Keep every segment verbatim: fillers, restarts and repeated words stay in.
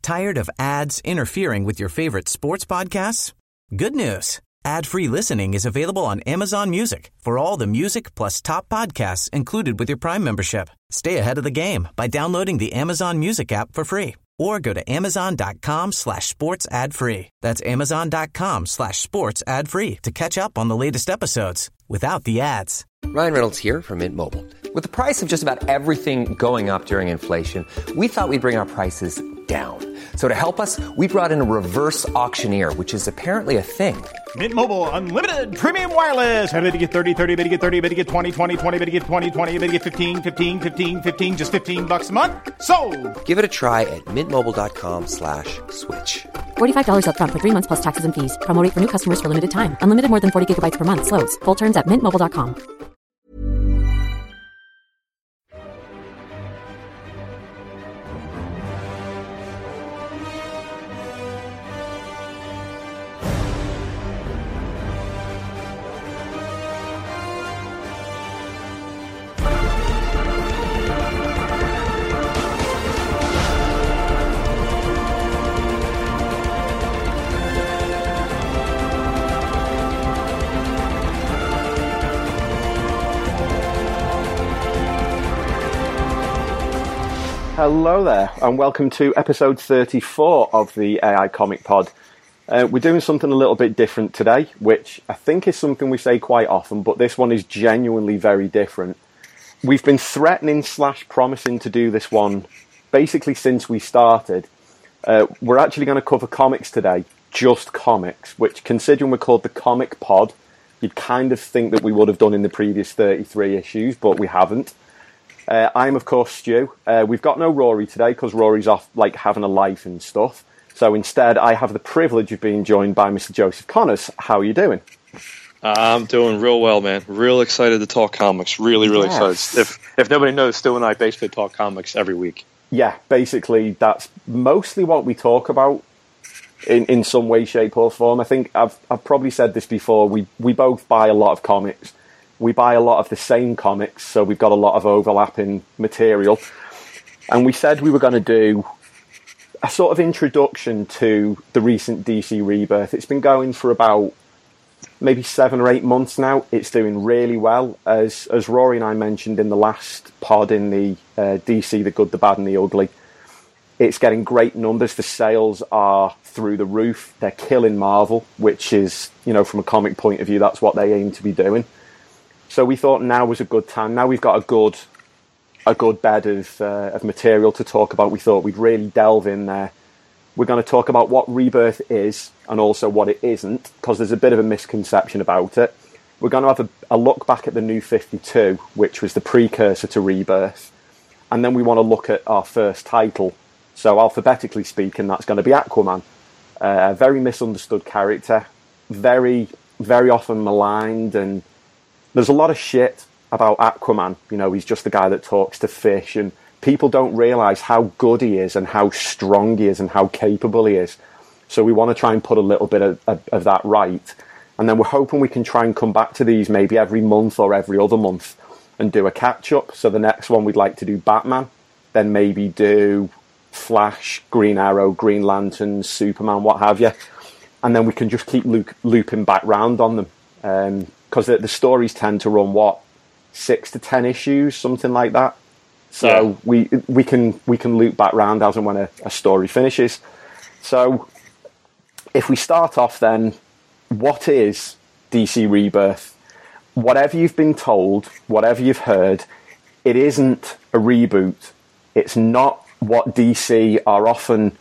Tired of ads interfering with your favorite sports podcasts? Good news. Ad-free listening is available on Amazon Music for all the music plus top podcasts included with your Prime membership. Stay ahead of the game by downloading the Amazon Music app for free or go to amazon.com slash sports ad free. That's amazon.com slash sports ad free to catch up on the latest episodes without the ads. Ryan Reynolds here from Mint Mobile. With the price of just about everything going up during inflation, we thought we'd bring our prices down. So to help us, we brought in a reverse auctioneer, which is apparently a thing. Mint Mobile Unlimited Premium Wireless. How to get thirty, thirty, how to get thirty, how to get twenty, twenty, twenty, how to get twenty, twenty, how to get fifteen, fifteen, fifteen, fifteen, just fifteen bucks a month? Sold! Give it a try at mintmobile.com slash switch. forty-five dollars up front for three months plus taxes and fees. Promo rate for new customers for limited time. Unlimited more than forty gigabytes per month. Slows full terms at mint mobile dot com. Hello there, and welcome to episode thirty-four of the A I Comic Pod. Uh, we're doing something a little bit different today, which I think is something we say quite often, but this one is genuinely very different. We've been threatening slash promising to do this one basically since we started. Uh, we're actually going to cover comics today, just comics, which, considering we're called the Comic Pod, you'd kind of think that we would have done in the previous thirty-three issues, but we haven't. Uh, I'm, of course, Stu. Uh, we've got no Rory today because Rory's off, like, having a life and stuff. So instead, I have the privilege of being joined by Mister Joseph Connors. How are you doing? I'm doing real well, man. Real excited to talk comics. Really, really Yes. excited. If if nobody knows, Stu and I basically talk comics every week. Yeah, basically, that's mostly what we talk about in, in some way, shape, or form. I think I've I've probably said this before. We we both buy a lot of comics. We buy a lot of the same comics, so we've got a lot of overlapping material. And we said we were going to do a sort of introduction to the recent D C Rebirth. It's been going for about maybe seven or eight months now. It's doing really well. As as Rory and I mentioned in the last pod in the uh, D C The Good, the Bad and the Ugly, it's getting great numbers. The sales are through the roof. They're killing Marvel, which is, you know, from a comic point of view, that's what they aim to be doing. So we thought now was a good time. Now we've got a good a good bed of, uh, of material to talk about. We thought we'd really delve in there. We're going to talk about what Rebirth is and also what it isn't, because there's a bit of a misconception about it. We're going to have a, a look back at the New fifty-two, which was the precursor to Rebirth. And then we want to look at our first title. So alphabetically speaking, that's going to be Aquaman. A uh, very misunderstood character, very, very often maligned, and there's a lot of shit about Aquaman. You know, he's just the guy that talks to fish, and people don't realise how good he is and how strong he is and how capable he is. So we want to try and put a little bit of, of, of that right. And then we're hoping we can try and come back to these maybe every month or every other month and do a catch-up. So the next one we'd like to do Batman, then maybe do Flash, Green Arrow, Green Lantern, Superman, what have you. And then we can just keep loop, looping back round on them. Um, because the, the stories tend to run, what, six to ten issues, something like that. So yeah. we we can we can loop back round as and when a, a story finishes. So if we start off then, what is D C Rebirth? Whatever you've been told, whatever you've heard, it isn't a reboot. It's not what D C are often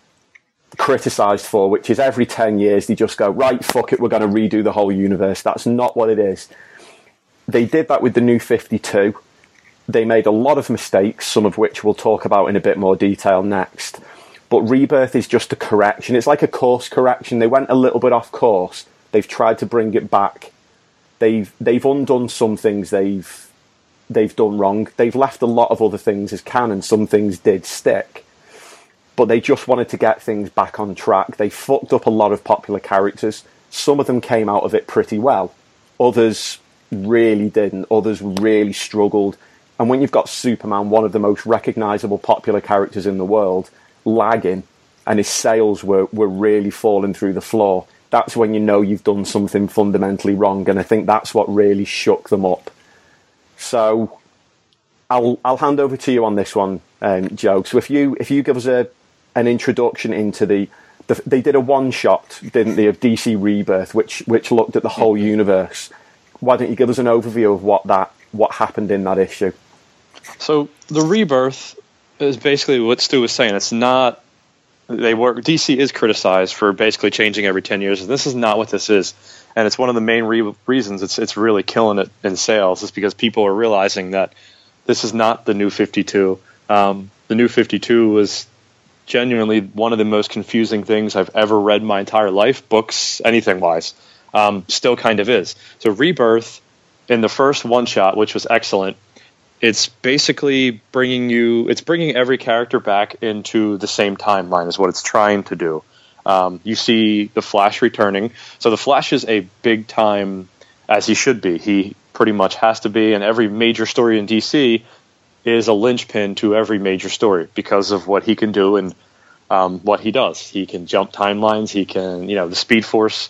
criticised for, which is every ten years they just go, right, fuck it, we're going to redo the whole universe. That's not what it is. They did that with the New fifty-two. They made a lot of mistakes, some of which we'll talk about in a bit more detail next. But Rebirth is just a correction. It's like a course correction. They went a little bit off course. They've tried to bring it back. They've they've undone some things they've they've done wrong. They've left a lot of other things as canon. Some things did stick. But they just wanted to get things back on track. They fucked up a lot of popular characters. Some of them came out of it pretty well. Others really didn't. Others really struggled. And when you've got Superman, one of the most recognisable popular characters in the world, lagging, and his sales were, were really falling through the floor, that's when you know you've done something fundamentally wrong. And I think that's what really shook them up. So I'll I'll hand over to you on this one, um, Joe. So if you if you give us a an introduction into the, the they did a one shot, didn't they, of D C Rebirth, which which looked at the whole universe. Why don't you give us an overview of what that what happened in that issue? So the Rebirth is basically what Stu was saying. It's not. They were D C is criticized for basically changing every ten years, and this is not what this is. And it's one of the main re- reasons it's it's really killing it in sales is because people are realizing that this is not the New fifty-two. Um, the New fifty-two was genuinely one of the most confusing things I've ever read in my entire life, books, anything wise. Um, still kind of is. So Rebirth, in the first one shot, which was excellent, it's basically bringing you, it's bringing every character back into the same timeline is what it's trying to do. Um, you see the Flash returning. So the Flash is a big time, as he should be. He pretty much has to be, and every major story in D C is a linchpin to every major story because of what he can do and um, what he does. He can jump timelines. He can, you know, the Speed Force.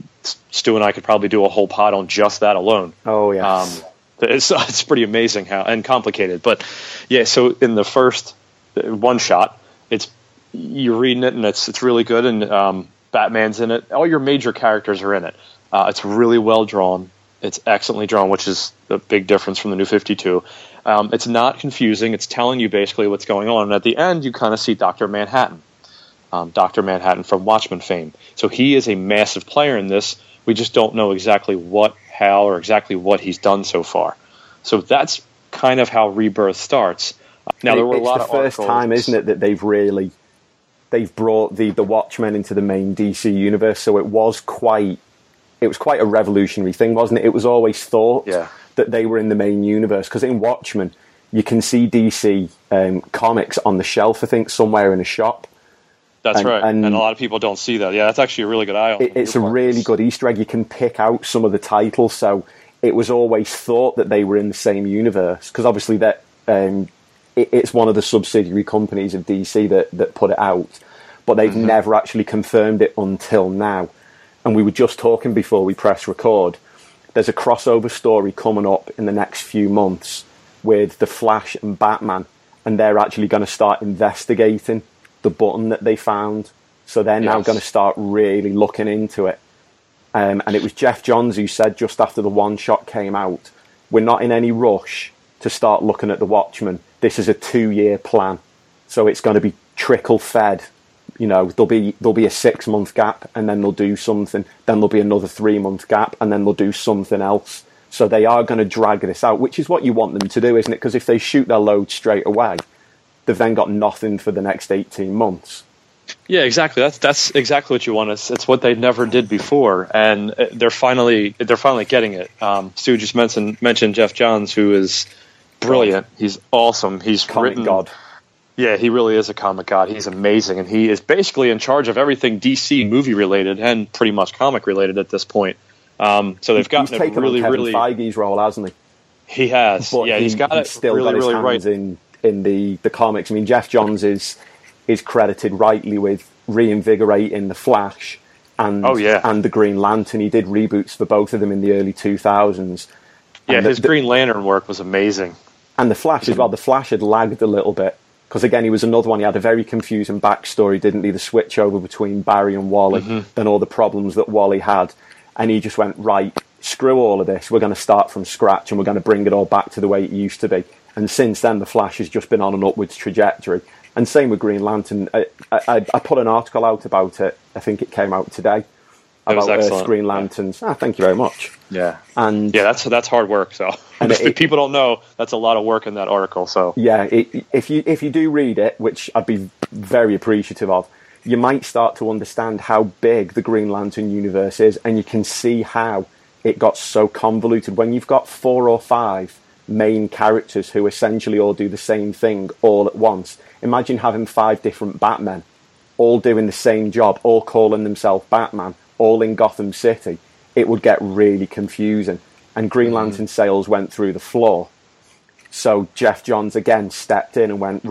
Stu and I could probably do a whole pod on just that alone. Oh, yes. Um, It's it's pretty amazing how and complicated, but yeah. So in the first one shot, it's you're reading it and it's it's really good, and um, Batman's in it. All your major characters are in it. Uh, it's really well drawn. It's excellently drawn, which is a big difference from the New fifty-two. Um, it's not confusing. It's telling you basically what's going on, and at the end, you kind of see Doctor Manhattan, um, Doctor Manhattan from Watchmen fame. So he is a massive player in this. We just don't know exactly what, how, or exactly what he's done so far. So that's kind of how Rebirth starts. Now there were it's a lot the of first articles. time, isn't it, that they've really they've brought the the Watchmen into the main D C universe. So it was quite it was quite a revolutionary thing, wasn't it? It was always thought yeah. that they were in the main universe because in Watchmen you can see D C um, comics on the shelf, I think, somewhere in a shop. That's and, right, and, and a lot of people don't see that. Yeah, that's actually a really good eye opener. It, it's a really good Easter egg. You can pick out some of the titles, so it was always thought that they were in the same universe because obviously that um, it, it's one of the subsidiary companies of D C that, that put it out, but they've mm-hmm. never actually confirmed it until now. And we were just talking before we press record. There's a crossover story coming up in the next few months with the Flash and Batman, and they're actually going to start investigating the button that they found. So they're now yes. going to start really looking into it. Um, and it was Jeff Johns who said just after the one shot came out, we're not in any rush to start looking at the Watchmen. This is a two-year plan. So it's going to be trickle-fed. You know, there'll be there'll be a six-month gap, and then they'll do something. Then there'll be another three-month gap, and then they'll do something else. So they are going to drag this out, which is what you want them to do, isn't it? Because if they shoot their load straight away, they've then got nothing for the next eighteen months. Yeah, exactly. That's that's exactly what you want. It's, it's what they never did before, and they're finally they're finally getting it. Um, Stu just mentioned mentioned Jeff Johns, who is brilliant. He's awesome. He's Comic written, god. Yeah, he really is a comic god. He's amazing, and he is basically in charge of everything D C movie related and pretty much comic related at this point. Um, so they've gotten he's taken it really, on Kevin really. Feige's role, hasn't he? He has. But yeah, he, he's got he's it still really, got his really hands right. in in the, the comics. I mean, Jeff Johns is is credited rightly with reinvigorating the Flash and oh, yeah. and the Green Lantern. He did reboots for both of them in the early two thousands. Yeah, and his the, Green Lantern work was amazing. And the Flash as well. The Flash had lagged a little bit because again, he was another one. He had a very confusing backstory, didn't he? The switch over between Barry and Wally, mm-hmm. then all the problems that Wally had, and he just went, right, screw all of this. We're going to start from scratch and we're going to bring it all back to the way it used to be. And since then, the Flash has just been on an upwards trajectory. And same with Green Lantern. I, I, I put an article out about it. I think it came out today. About Earth's Green Lanterns. Ah, thank you very much. Yeah, and yeah, that's that's hard work. So, and if it, people don't know, that's a lot of work in that article. So, yeah, it, if you if you do read it, which I'd be very appreciative of, you might start to understand how big the Green Lantern universe is, and you can see how it got so convoluted when you've got four or five main characters who essentially all do the same thing all at once. Imagine having five different Batmen, all doing the same job, all calling themselves Batman, all in Gotham City. It would get really confusing. And Green Lantern sales went through the floor. So Jeff Johns again stepped in and went, right,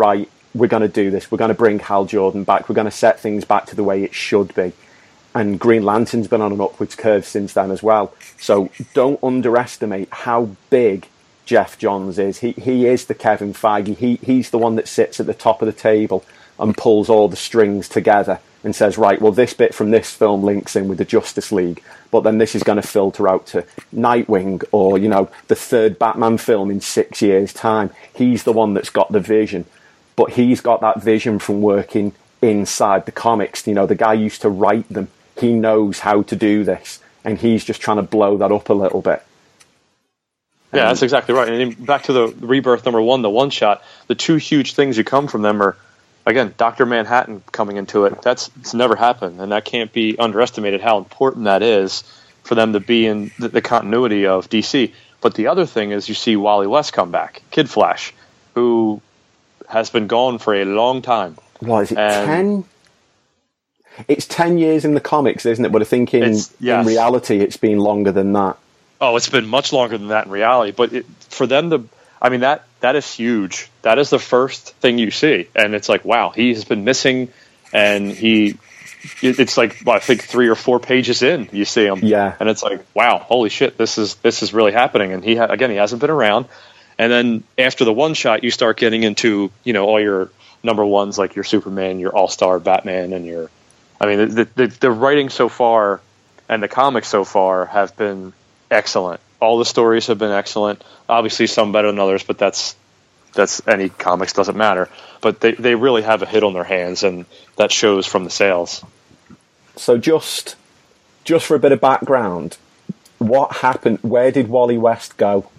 we're going to do this. We're going to bring Hal Jordan back. We're going to set things back to the way it should be. And Green Lantern's been on an upwards curve since then as well. So don't underestimate how big Jeff Johns is. He he is the Kevin Feige. He he's the one that sits at the top of the table and pulls all the strings together and says, right, well, this bit from this film links in with the Justice League, but then this is going to filter out to Nightwing or, you know, the third Batman film in six years' time. He's the one that's got the vision, but he's got that vision from working inside the comics. You know, the guy used to write them. He knows how to do this, and he's just trying to blow that up a little bit. Yeah, um, that's exactly right. And back to the Rebirth number one, the one shot, the two huge things you come from them are, again, Doctor Manhattan coming into it. That's it's never happened, and that can't be underestimated how important that is for them to be in the, the continuity of D C. But the other thing is you see Wally West come back, Kid Flash, who has been gone for a long time. What is it, and ten? It's ten years in the comics, isn't it? But I think in, yes. in reality it's been longer than that. Oh, it's been much longer than that in reality. But it, for them to, I mean, that that is huge. That is the first thing you see. And it's like, wow, he has been missing. And he, it, it's like, well, I think three or four pages in, you see him. Yeah. And it's like, wow, holy shit, this is this is really happening. And he, ha- again, he hasn't been around. And then after the one shot, you start getting into, you know, all your number ones, like your Superman, your All-Star Batman, and your, I mean, the, the, the writing so far and the comics so far have been excellent. All the stories have been excellent. Obviously, some better than others, but that's that's any comics, doesn't matter. But they, they really have a hit on their hands, and that shows from the sales. So just just for a bit of background, what happened? Where did Wally West go?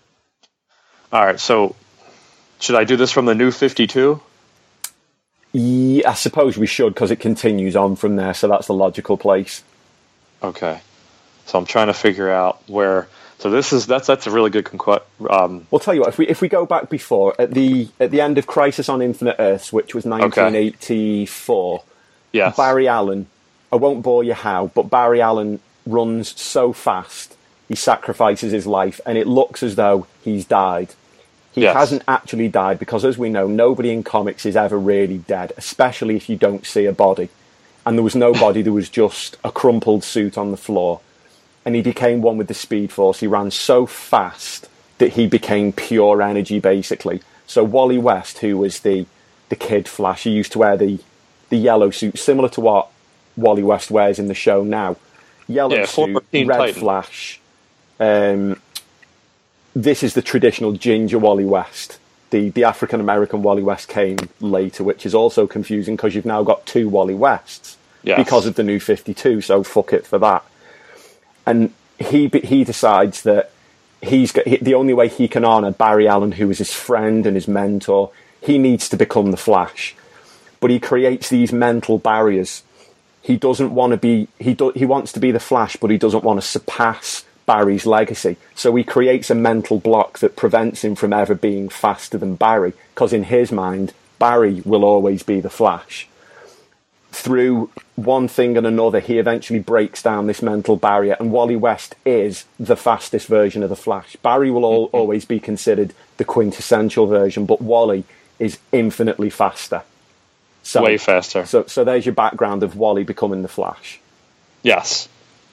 All right, so should I do this from the New fifty-two? Yeah, I suppose we should, because it continues on from there, so that's the logical place. Okay. So I'm trying to figure out where. So this is that's that's a really good conqu- um We'll tell you what. If we if we go back before at the at the end of Crisis on Infinite Earths, which was nineteen eighty-four, yes. Barry Allen. I won't bore you how, but Barry Allen runs so fast he sacrifices his life, and it looks as though he's died. He yes. hasn't actually died because, as we know, nobody in comics is ever really dead, especially if you don't see a body. And there was no body; there was just a crumpled suit on the floor. And he became one with the Speed Force. He ran so fast that he became pure energy, basically. So Wally West, who was the the Kid Flash, he used to wear the, the yellow suit, similar to what Wally West wears in the show now. Yellow yeah, suit, Red Titan. Flash. Um, this is the traditional ginger Wally West. The, the African-American Wally West came later, which is also confusing because you've now got two Wally Wests yes. because of the New fifty-two, so fuck it for that. And he he decides that he's got, he, the only way he can honour Barry Allen, who is his friend and his mentor, he needs to become the Flash. But he creates these mental barriers. He doesn't want to be he do, he wants to be the Flash, but he doesn't want to surpass Barry's legacy. So he creates a mental block that prevents him from ever being faster than Barry, because in his mind, Barry will always be the Flash. Through one thing and another, he eventually breaks down this mental barrier, and Wally West is the fastest version of the Flash. Barry will all, always be considered the quintessential version, but Wally is infinitely faster. So, Way faster. So, so there's your background of Wally becoming the Flash. Yes.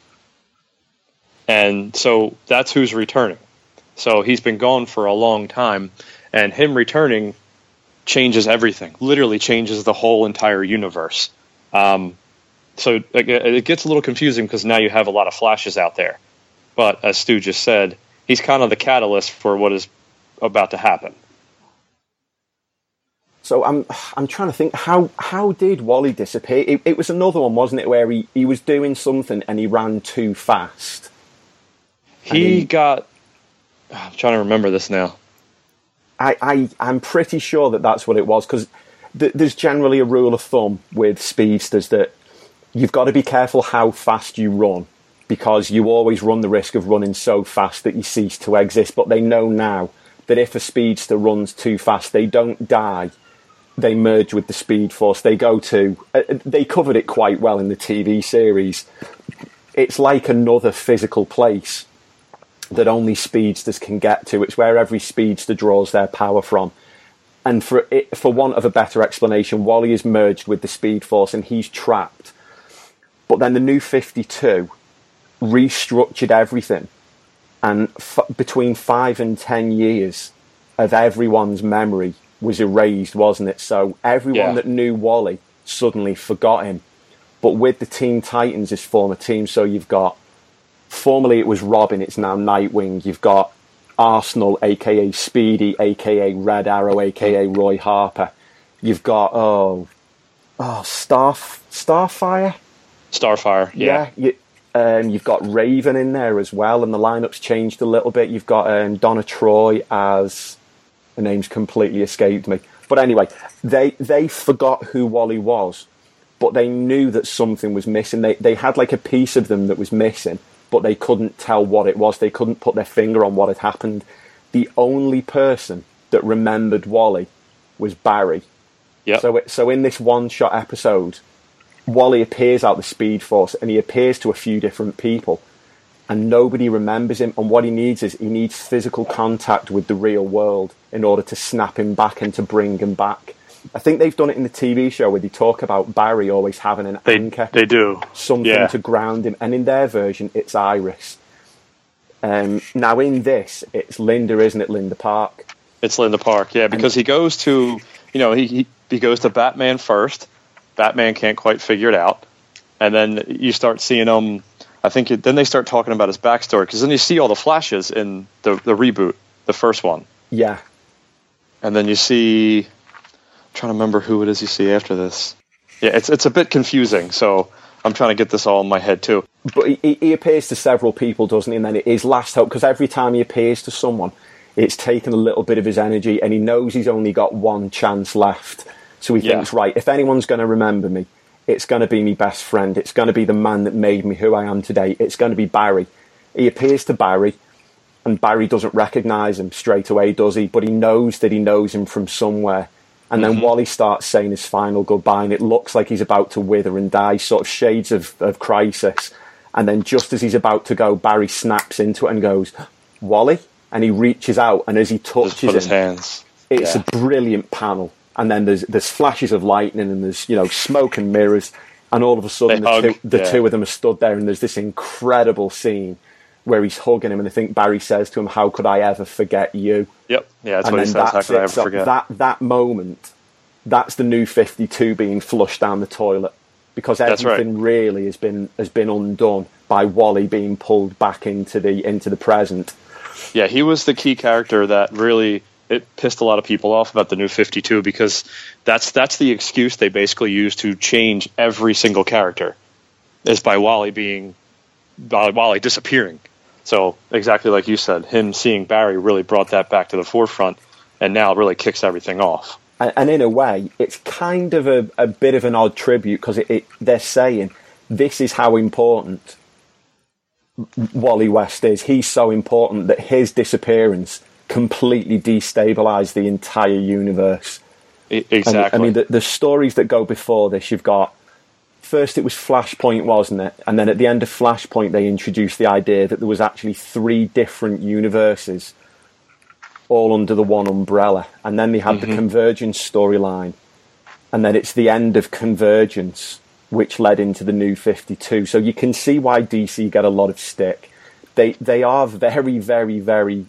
And so that's who's returning. So he's been gone for a long time, and him returning changes everything. Literally changes the whole entire universe. Um, so it gets a little confusing because now you have a lot of Flashes out there. But as Stu just said, he's kind of the catalyst for what is about to happen. So I'm I'm trying to think, how how did Wally disappear? It, it was another one, wasn't it, where he, he was doing something and he ran too fast. He, he got... I'm trying to remember this now. I, I, I'm pretty sure that that's what it was, because th- there's generally a rule of thumb with speedsters that you've got to be careful how fast you run, because you always run the risk of running so fast that you cease to exist. But they know now that if a speedster runs too fast, they don't die. They merge with the Speed Force. They go to... Uh, they covered it quite well in the T V series. It's like another physical place that only speedsters can get to. It's where every speedster draws their power from. And for it, for want of a better explanation, Wally is merged with the Speed Force and he's trapped. But then the New fifty-two restructured everything, and f- between five and ten years of everyone's memory was erased, wasn't it? So everyone yeah. that knew Wally suddenly forgot him. But with the Teen Titans, his former team, so you've got, formerly it was Robin, it's now Nightwing. You've got Arsenal, a k a. Speedy, a k a. Red Arrow, a k a. Roy Harper. You've got, oh, oh Starf- Starfire? Starfire, yeah. yeah you, um, you've got Raven in there as well, and the lineup's changed a little bit. You've got um, Donna Troy as... The name's completely escaped me. But anyway, they they forgot who Wally was, but they knew that something was missing. They they had like a piece of them that was missing, but they couldn't tell what it was. They couldn't put their finger on what had happened. The only person that remembered Wally was Barry. Yep. So it, so in this one-shot episode, Wally appears out the Speed Force, and he appears to a few different people, and nobody remembers him. And what he needs is he needs physical contact with the real world in order to snap him back and to bring him back. I think they've done it in the T V show where they talk about Barry always having an they, anchor. They do. Something yeah. to ground him. And in their version, it's Iris. Um, now in this, it's Linda, isn't it? Linda Park. It's Linda Park, yeah, because and, he goes to, you know, he, he he goes to Batman first. Batman can't quite figure it out. And then you start seeing him, I think it, then they start talking about his backstory, because then you see all the flashes in the, the reboot, the first one. Yeah. And then you see, I'm trying to remember who it is you see after this. Yeah, it's it's a bit confusing, so I'm trying to get this all in my head too. But he, he appears to several people, doesn't he? And then it is last hope, because every time he appears to someone, it's taken a little bit of his energy, and he knows he's only got one chance left. So he yeah. thinks, right, if anyone's going to remember me, it's going to be my best friend. It's going to be the man that made me who I am today. It's going to be Barry. He appears to Barry, and Barry doesn't recognise him straight away, does he? But he knows that he knows him from somewhere. And then mm-hmm. Wally starts saying his final goodbye, and it looks like he's about to wither and die, sort of shades of, of Crisis. And then just as he's about to go, Barry snaps into it and goes, Wally? And he reaches out, and as he touches him, his hands. It's yeah. a brilliant panel. And then there's there's flashes of lightning, and there's, you know, smoke and mirrors, and all of a sudden the, two, the yeah. two of them are stood there, and there's this incredible scene where he's hugging him, and I think Barry says to him, "How could I ever forget you?" Yep, yeah, that's and what he says. How could it. I ever so forget? That that moment, that's the New fifty-two being flushed down the toilet, because everything right. really has been has been undone by Wally being pulled back into the into the present. Yeah, he was the key character that really. It pissed a lot of people off about the New fifty-two, because that's that's the excuse they basically use to change every single character, is by Wally being by Wally disappearing. So exactly like you said, him seeing Barry really brought that back to the forefront, and now it really kicks everything off. And, and in a way, it's kind of a, a bit of an odd tribute, because it, it, they're saying this is how important Wally West is. He's so important that his disappearance completely destabilize the entire universe. Exactly. I mean, I mean the, the stories that go before this, you've got, first it was Flashpoint, wasn't it? And then at the end of Flashpoint, they introduced the idea that there was actually three different universes all under the one umbrella. And then they had mm-hmm. the Convergence storyline. And then it's the end of Convergence, which led into the New fifty-two. So you can see why D C get a lot of stick. They, they are very, very, very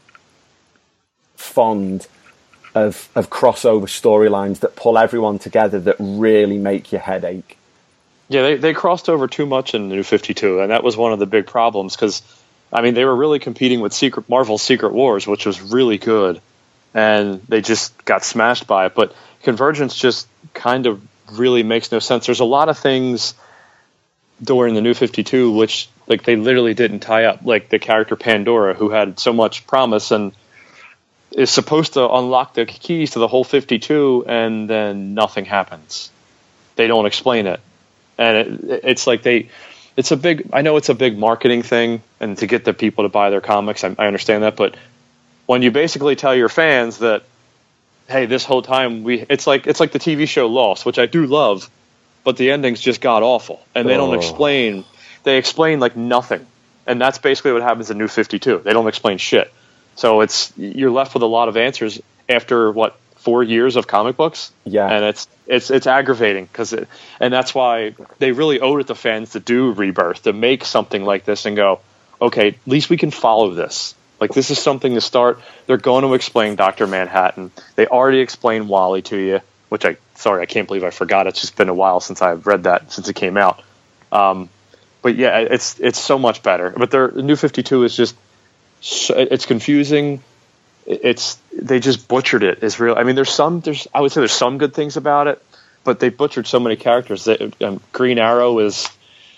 fond of of crossover storylines that pull everyone together, that really make your head ache. Yeah, they, they crossed over too much in the New fifty-two, and that was one of the big problems, because, I mean, they were really competing with Secret Marvel's Secret Wars, which was really good, and they just got smashed by it. But Convergence just kind of really makes no sense. There's a lot of things during the New fifty-two which, like, they literally didn't tie up, like the character Pandora, who had so much promise and is supposed to unlock the keys to the whole fifty-two, and then nothing happens. They don't explain it. And it, it's like they, it's a big, I know it's a big marketing thing, and to get the people to buy their comics, I, I understand that, but when you basically tell your fans that, hey, this whole time we, it's like, it's like the T V show Lost, which I do love, but the ending's just god awful, and they oh. don't explain, they explain like nothing. And that's basically what happens in New fifty-two. They don't explain shit. So it's, you're left with a lot of answers after, what, four years of comic books. Yeah. And it's it's it's aggravating because it, and that's why they really owed it to fans to do Rebirth, to make something like this and go, okay, at least we can follow this. Like, this is something to start. They're going to explain Doctor Manhattan. They already explained Wally to you, which I sorry I can't believe I forgot. It's just been a while since I've read that, since it came out. Um, but yeah, it's it's so much better. But their New fifty-two is just so, it's confusing. It's they just butchered it. Is real. I mean, there's some there's I would say there's some good things about it, but they butchered so many characters. They, um, Green Arrow is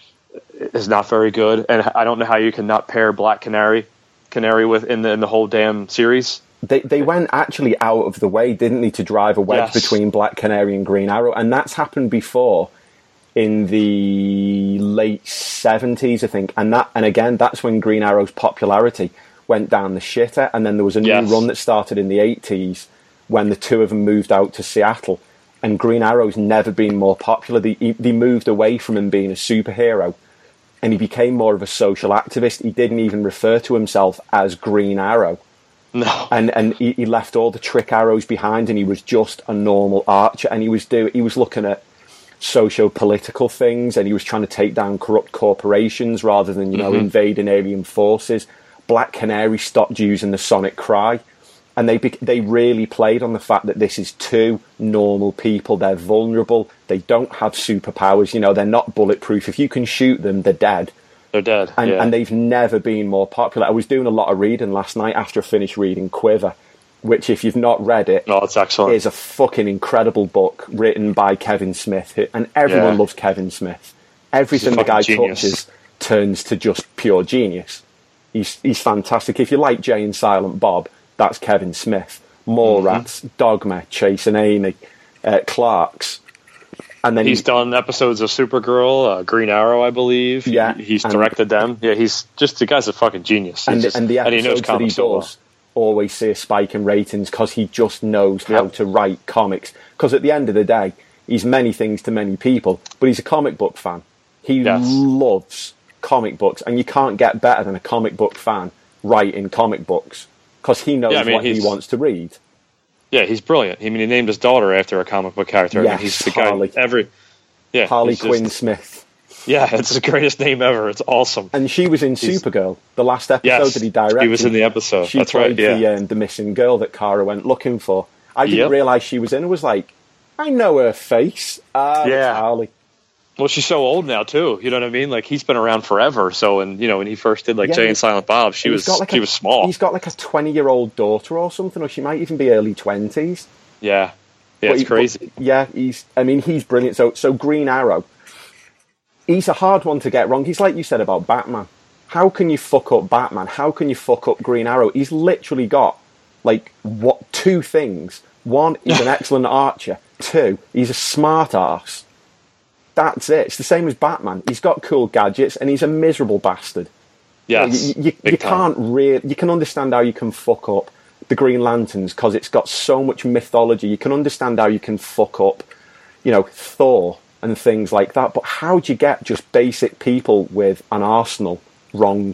is not very good, and I don't know how you can not pair Black Canary Canary with in the in the whole damn series. They they went actually out of the way, didn't they, to drive a wedge Yes. between Black Canary and Green Arrow, and that's happened before in the late seventies, I think. And that and again, that's when Green Arrow's popularity went down the shitter, and then there was a new Yes. run that started in the eighties when the two of them moved out to Seattle, and Green Arrow's never been more popular. They, he, they moved away from him being a superhero, and he became more of a social activist. He didn't even refer to himself as Green Arrow. No, And and he, he left all the trick arrows behind, and he was just a normal archer, and he was do he was looking at socio-political things, and he was trying to take down corrupt corporations rather than, you know, Mm-hmm. invading alien forces. Black Canary stopped using the sonic cry, and they bec- they really played on the fact that this is two normal people. They're vulnerable. They don't have superpowers. You know, they're not bulletproof. If you can shoot them, they're dead. they're dead. And, yeah. and they've never been more popular. I was doing a lot of reading last night after I finished reading Quiver, which, if you've not read it, Oh, it's excellent. is a fucking incredible book written by Kevin Smith. who- And everyone Yeah. loves Kevin Smith. Everything the fucking guy genius. touches turns to just pure genius. He's, he's fantastic. If you like Jay and Silent Bob, that's Kevin Smith. Mallrats, Mm-hmm. Dogma, Chase and Amy, uh, Clarks. And then He's he- done episodes of Supergirl, uh, Green Arrow, I believe. He- Yeah, he's and- directed them. Yeah, he's just the guy's a fucking genius. He's and, just, and the and he knows episodes that he comics so well. does always see a spike in ratings because he just knows how Yep. to write comics. Because at the end of the day, he's many things to many people, but he's a comic book fan. He Yes. loves comic books, and you can't get better than a comic book fan writing comic books because he knows Yeah, I mean, what he he's- wants to read. Yeah, he's brilliant. I mean, he named his daughter after a comic book character. I Yes, mean, he's the Harley. guy. Every yeah, Harley he's just- Quinn Smith. Yeah, it's the greatest name ever. It's awesome. And she was in He's- Supergirl, the last episode Yes, that he directed. he was in the episode. She That's played right. Yeah, the, um, the missing girl that Kara went looking for. I didn't Yep. realise she was in. I was like, I know her face. Ah, it's Yeah. Harley. well, she's so old now too. You know what I mean? Like, he's been around forever. So, and you know, when he first did like Yeah, Jay he- and Silent Bob, she He's was got like she a- was small. He's got like a twenty-year-old daughter or something, or she might even be early twenties. Yeah, yeah, But it's he- crazy. but, yeah, he's. I mean, he's brilliant. So, so Green Arrow. He's a hard one to get wrong. He's like you said about Batman. How can you fuck up Batman? How can you fuck up Green Arrow? He's literally got like what two things. One, he's an excellent archer. Two, he's a smart arse. That's it. It's the same as Batman. He's got cool gadgets, and he's a miserable bastard. Yes, You, you, big you time. can't really. You can understand how you can fuck up the Green Lanterns because it's got so much mythology. You can understand how you can fuck up, you know, Thor and things like that. But how do you get just basic people with an arsenal wrong?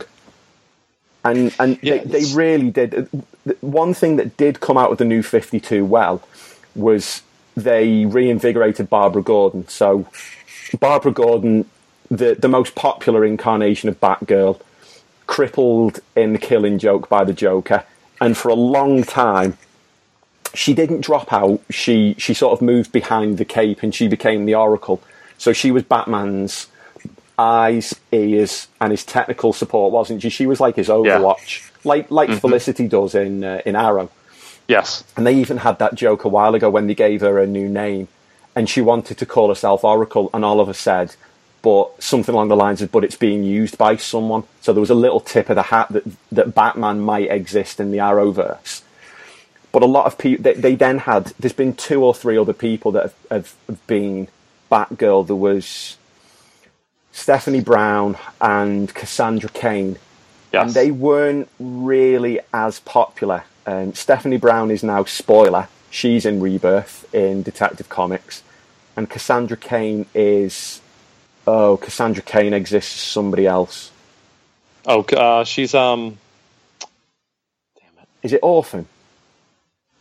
And and Yeah, they, they it's- really did. One thing that did come out of the New fifty-two well was they reinvigorated Barbara Gordon. So Barbara Gordon, the the most popular incarnation of Batgirl, crippled in The Killing Joke by the Joker, and for a long time she didn't drop out. She she sort of moved behind the cape and she became the Oracle. So she was Batman's eyes, ears, and his technical support, wasn't she? She was like his Overwatch, like like Felicity does in uh, in Arrow. Yes, And they even had that joke a while ago when they gave her a new name, and she wanted to call herself Oracle, and Oliver said, but something along the lines of, but it's being used by someone. So there was a little tip of the hat that, that Batman might exist in the Arrowverse. But a lot of people, they, they then had, there's been two or three other people that have, have been Batgirl. There was Stephanie Brown and Cassandra Cain. yes. And they weren't really as popular. Um, Stephanie Brown is now, spoiler, she's in Rebirth in Detective Comics. And Cassandra Cain is, oh, Cassandra Cain exists as somebody else. oh, uh, she's um. Is it Orphan?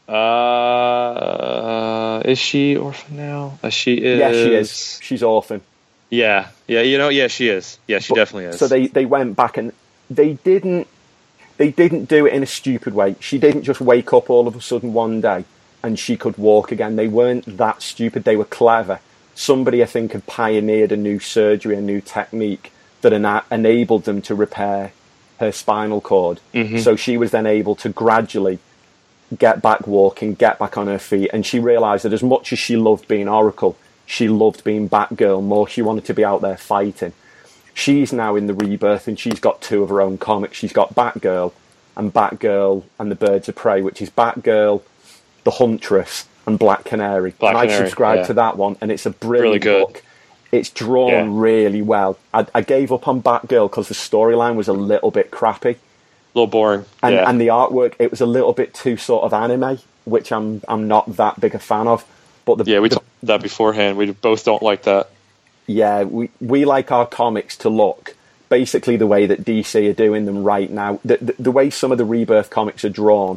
Uh, is she orphan now? Uh, she is. Yeah, she is. She's orphan. Yeah, yeah, you know, yeah, she is. Yeah, she but, definitely is. So they, they went back and they didn't they didn't do it in a stupid way. She didn't just wake up all of a sudden one day and she could walk again. They weren't that stupid. They were clever. Somebody, I think, had pioneered a new surgery, a new technique that ena- enabled them to repair her spinal cord. Mm-hmm. So she was then able to gradually get back walking, get back on her feet, and she realised that as much as she loved being Oracle, she loved being Batgirl more. She wanted to be out there fighting. She's now in the Rebirth, and she's got two of her own comics. She's got Batgirl and Batgirl and the Birds of Prey, which is Batgirl, the Huntress, and Black Canary. Black and Canary, I subscribe yeah. to that one, and it's a brilliant really good. book. It's drawn yeah. really well. I, I gave up on Batgirl because the storyline was a little bit crappy. A little boring. And, yeah. and the artwork, it was a little bit too sort of anime, which I'm I'm not that big a fan of. But the, yeah, we the, talked that beforehand. We both don't like that. Yeah, we, we like our comics to look basically the way that D C are doing them right now. The, the, the way some of the Rebirth comics are drawn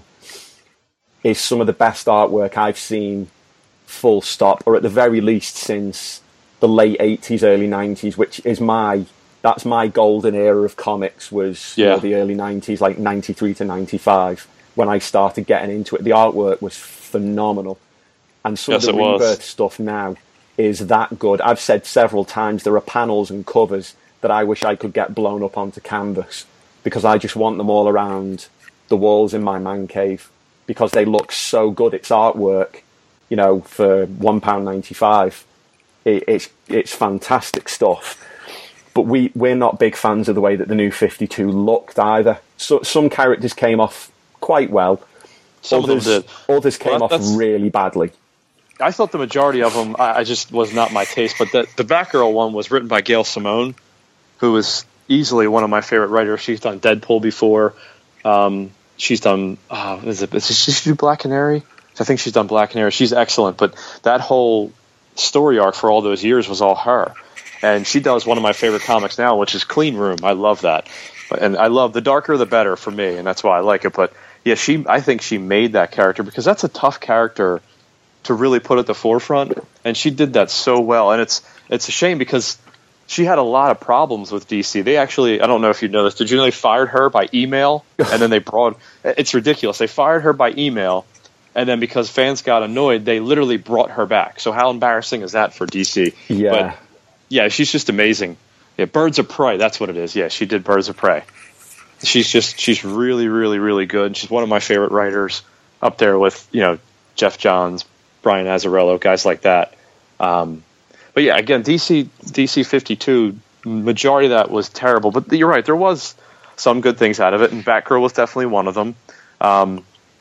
is some of the best artwork I've seen, full stop, or at the very least since the late eighties, early nineties, which is my... That's my golden era of comics, was yeah. you know, the early nineties, like ninety-three to ninety-five, when I started getting into it. The artwork was phenomenal. And some yes, of the it Rebirth was. stuff now is that good. I've said several times there are panels and covers that I wish I could get blown up onto canvas, because I just want them all around the walls in my man cave, because they look so good. It's artwork, you know, for one pound ninety-five. It, it's, it's fantastic stuff. But we, we're not big fans of the way that the new fifty-two looked either. So some characters came off quite well. Some others, of them did. Others came well, off really badly. I thought the majority of them, I, I just was not my taste. But the, the Batgirl one was written by Gail Simone, who is easily one of my favorite writers. She's done Deadpool before. Um, she's done, uh, is it, is she do Black Canary? I think she's done Black Canary. She's excellent. But that whole story arc for all those years was all her. And she does one of my favorite comics now, which is Clean Room. I love that. And I love the darker the better for me, and that's why I like it. But yeah, she I think she made that character, because that's a tough character to really put at the forefront, and she did that so well. And it's it's a shame, because she had a lot of problems with D C. They actually, I don't know if you know this, did you know they fired her by email? And then they brought, it's ridiculous. They fired her by email, and then because fans got annoyed, they literally brought her back. So how embarrassing is that for D C? Yeah. But yeah, she's just amazing. Yeah, Birds of Prey, that's what it is. Yeah, she did Birds of Prey. She's just, she's really, really, really good. She's one of my favorite writers, up there with, you know, Jeff Johns, Brian Azzarello, guys like that. Um, but yeah, again, D C D C fifty-two, majority of that was terrible. But you're right, there was some good things out of it, and Batgirl was definitely one of them. Um,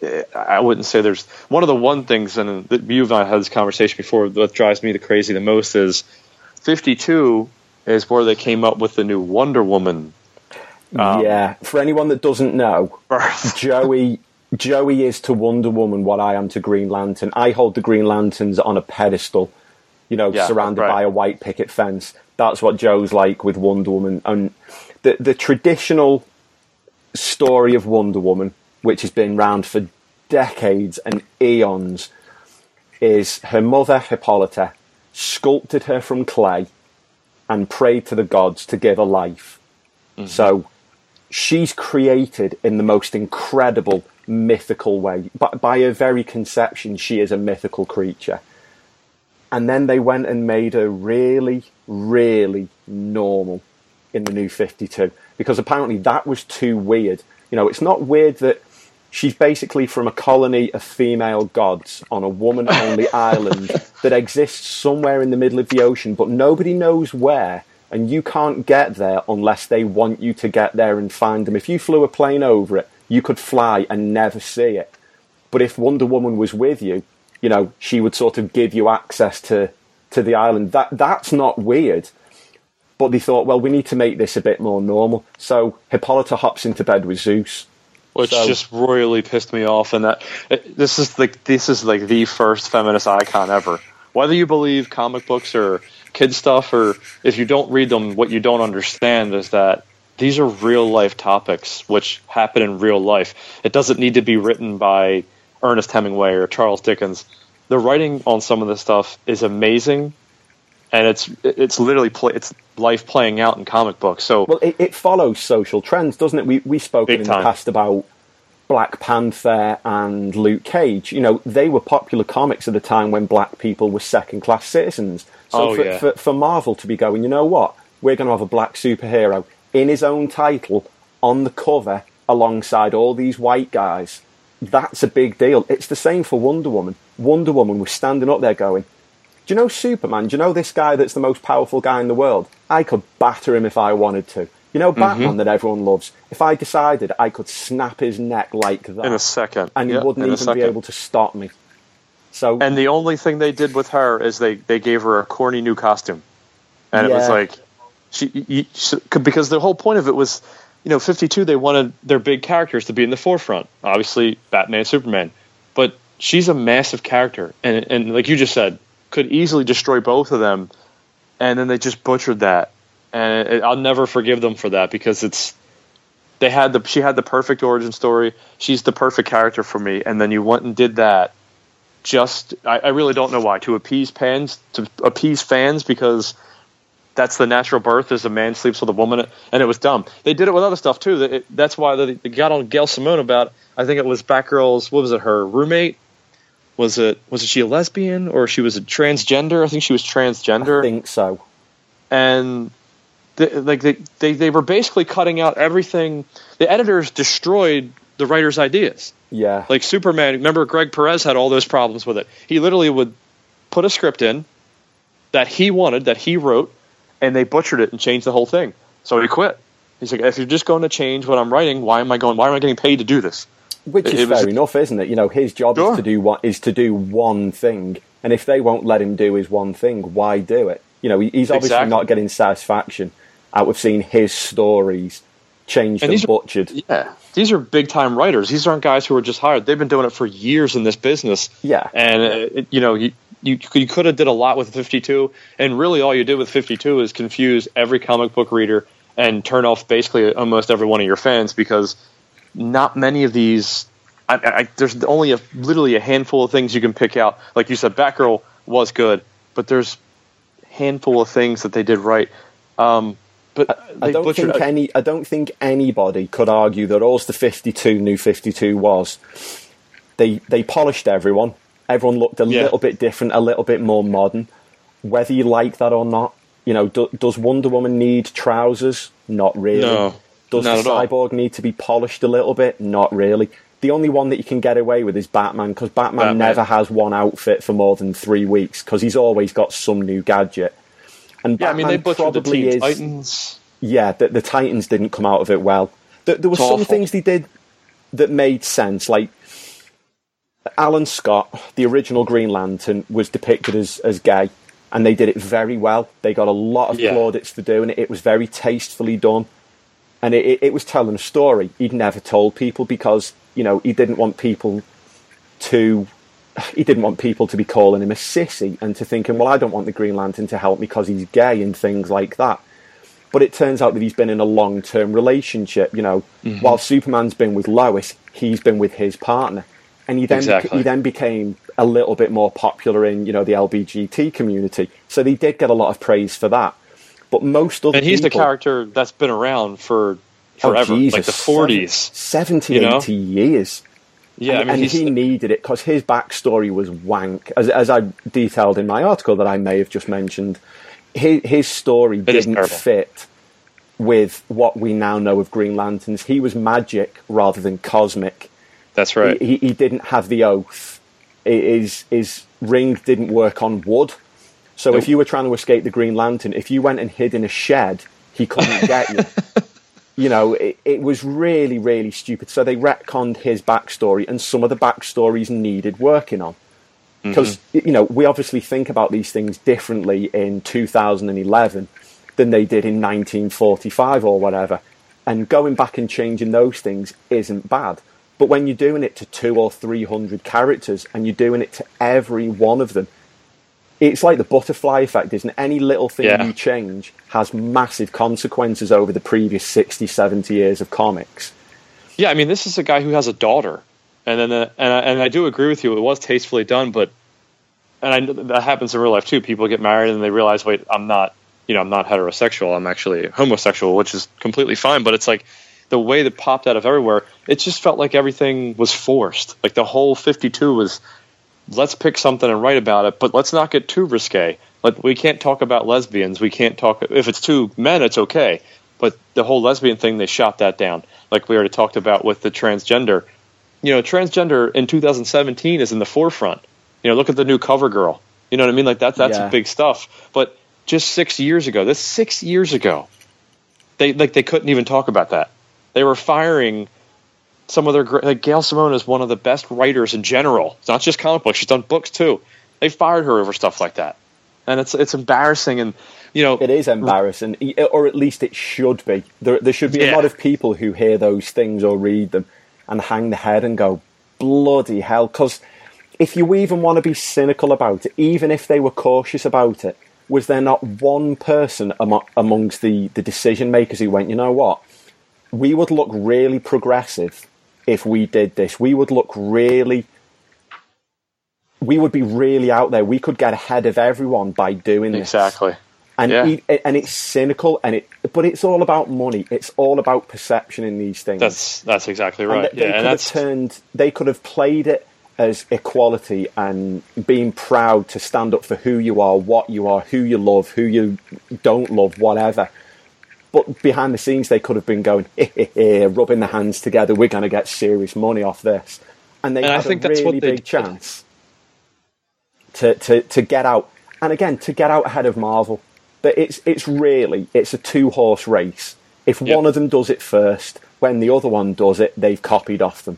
I wouldn't say there's... One of the one things, and you and I had this conversation before, that drives me the crazy the most is fifty-two is where they came up with the new Wonder Woman. Um, yeah, for anyone that doesn't know, Joey Joey is to Wonder Woman what I am to Green Lantern. I hold the Green Lanterns on a pedestal, you know, yeah, surrounded right. by a white picket fence. That's what Joe's like with Wonder Woman. And the the traditional story of Wonder Woman, which has been around for decades and eons, is her mother, Hippolyta, sculpted her from clay and prayed to the gods to give her life. Mm-hmm. So she's created in the most incredible, mythical way. By, by her very conception, she is a mythical creature. And then they went and made her really, really normal in the new fifty-two. Because apparently that was too weird. You know, it's not weird that she's basically from a colony of female gods on a woman-only island that exists somewhere in the middle of the ocean, but nobody knows where, and you can't get there unless they want you to get there and find them. If you flew a plane over it, you could fly and never see it. But if Wonder Woman was with you, you know, she would sort of give you access to, to the island. That That's not weird. But they thought, well, we need to make this a bit more normal. So Hippolyta hops into bed with Zeus. Which so, just royally pissed me off, and that it, this is like this is like the first feminist icon ever. Whether you believe comic books or kid stuff, or if you don't read them, what you don't understand is that these are real life topics which happen in real life. It doesn't need to be written by Ernest Hemingway or Charles Dickens. The writing on some of this stuff is amazing, and it's it's literally play, it's life playing out in comic books. So well, it, it follows social trends, doesn't it? We we spoke in time. the past about Black Panther and Luke Cage. You know, they were popular comics at a time when black people were second-class citizens. So oh, for, yeah. for, for Marvel to be going, you know what? We're going to have a black superhero in his own title, on the cover, alongside all these white guys. That's a big deal. It's the same for Wonder Woman. Wonder Woman was standing up there going, do you know Superman? Do you know this guy that's the most powerful guy in the world? I could batter him if I wanted to. You know Batman mm-hmm. that everyone loves? If I decided, I could snap his neck like that. In a second. And yep, he wouldn't even be able to stop me. So, and the only thing they did with her is they, they gave her a corny new costume. And yeah. it was like, she, you, she, because the whole point of it was, you know, fifty-two, they wanted their big characters to be in the forefront. Obviously, Batman and Superman. But she's a massive character. And, and like you just said, could easily destroy both of them. And then they just butchered that. And it, I'll never forgive them for that, because it's they had the she had the perfect origin story. She's the perfect character for me. And then you went and did that. Just, I, I really don't know why, to appease fans, to appease fans, because that's the natural birth, is a man sleeps with a woman, and it was dumb. They did it with other stuff too. It, that's why they, they got on Gail Simone about. I think it was Batgirl's. What was it? Her roommate. Was it? Was it she a lesbian, or she was a transgender? I think she was transgender. I think so. And they, like they, they, they were basically cutting out everything. The editors destroyed the writers' ideas. Yeah. Like Superman, remember Greg Perez had all those problems with it. He literally would put a script in that he wanted, that he wrote, and they butchered it and changed the whole thing. So he quit. He's like, if you're just going to change what I'm writing, why am I going? Why am I getting paid to do this? Which is it, it fair was, enough, isn't it? You know, his job sure. is to do what is to do one thing, and if they won't let him do his one thing, why do it? You know, he's obviously exactly. not getting satisfaction out of seeing his stories changed and, and butchered. Are, yeah, these are big time writers. These aren't guys who are just hired. They've been doing it for years in this business. Yeah, and uh, it, you know, you you, you could have did a lot with fifty-two, and really all you did with fifty-two is confuse every comic book reader and turn off basically almost every one of your fans, because not many of these. I, I, there's only a literally a handful of things you can pick out. Like you said, Batgirl was good, but there's a handful of things that they did right. Um, but I, I don't butchered, think any. I don't think anybody could argue that all the fifty-two New fifty-two was. They they polished everyone. Everyone looked a yeah. little bit different, a little bit more modern. Whether you like that or not, you know, do, does Wonder Woman need trousers? Not really. No, does not the at Cyborg all. need to be polished a little bit? Not really. The only one that you can get away with is Batman, because Batman, Batman never has one outfit for more than three weeks, because he's always got some new gadget. And yeah, Batman I mean, they butchered the Teen is, Titans. Yeah, the, the Titans didn't come out of it well. There, there were it's some awful. things they did that made sense, like Alan Scott, the original Green Lantern, was depicted as, as gay, and they did it very well. They got a lot of yeah. plaudits for doing it. It was very tastefully done, and it, it, it was telling a story he'd never told people, because, you know, he didn't want people to he didn't want people to be calling him a sissy and to thinking, well, I don't want the Green Lantern to help me because he's gay and things like that. But it turns out that he's been in a long-term relationship. You know, mm-hmm. while Superman's been with Lois, he's been with his partner. And he then exactly. he then became a little bit more popular in, you know, the L G B T community. So they did get a lot of praise for that. But most other and he's people, the character that's been around for forever, oh, Jesus, like the forties, seventy, you know? eighty years. Yeah, and, I mean, and he's, he needed it because his backstory was wank, as as I detailed in my article that I may have just mentioned. His his story didn't fit with what we now know of Green Lanterns. He was magic rather than cosmic. That's right. He, he, he didn't have the oath. His, his ring didn't work on wood. So nope. if you were trying to escape the Green Lantern, if you went and hid in a shed, he couldn't get you. You know, it, it was really, really stupid. So they retconned his backstory, and some of the backstories needed working on. Because, mm-hmm. you know, we obviously think about these things differently in two thousand eleven than they did in nineteen forty-five or whatever. And going back and changing those things isn't bad. But when you're doing it to two or three hundred characters and you're doing it to every one of them, it's like the butterfly effect, isn't it? Any little thing yeah. you change has massive consequences over the previous sixty, seventy years of comics. Yeah, I mean, this is a guy who has a daughter. And then, uh, and I, and I do agree with you. It was tastefully done, but and I know that happens in real life too. People get married and they realize, wait, I'm not, you know, I'm not heterosexual. I'm actually homosexual, which is completely fine. But it's like the way that popped out of everywhere. It just felt like everything was forced. Like the whole fifty-two was, let's pick something and write about it, but let's not get too risque. Like we can't talk about lesbians. We can't talk if it's two men, it's okay. But the whole lesbian thing, they shot that down. Like we already talked about with the transgender. You know, transgender in two thousand seventeen is in the forefront. You know, look at the new CoverGirl. You know what I mean? Like that, that's yeah. big stuff. But just six years ago, this six years ago, they like they couldn't even talk about that. They were firing some of their like Gail Simone is one of the best writers in general. It's not just comic books; she's done books too. They fired her over stuff like that, and it's it's embarrassing. And you know, it is embarrassing, or at least it should be. There, there should be yeah. a lot of people who hear those things or read them and hang their head and go, bloody hell. Because if you even want to be cynical about it, even if they were cautious about it, was there not one person among, amongst the, the decision makers who went, you know what, we would look really progressive if we did this. We would look really, we would be really out there. We could get ahead of everyone by doing this. Exactly. And yeah. he, and it's cynical, and it, but it's all about money. It's all about perception in these things. That's that's exactly right. And they, yeah, they and could that's have turned. They could have played it as equality and being proud to stand up for who you are, what you are, who you love, who you don't love, whatever. But behind the scenes, they could have been going, eh, eh, eh, rubbing their hands together. We're going to get serious money off this, and they and had I think a that's really what they big did. chance to, to to get out. And again, to get out ahead of Marvel. But it's it's really, it's a two-horse race. If yep. one of them does it first, when the other one does it, they've copied off them.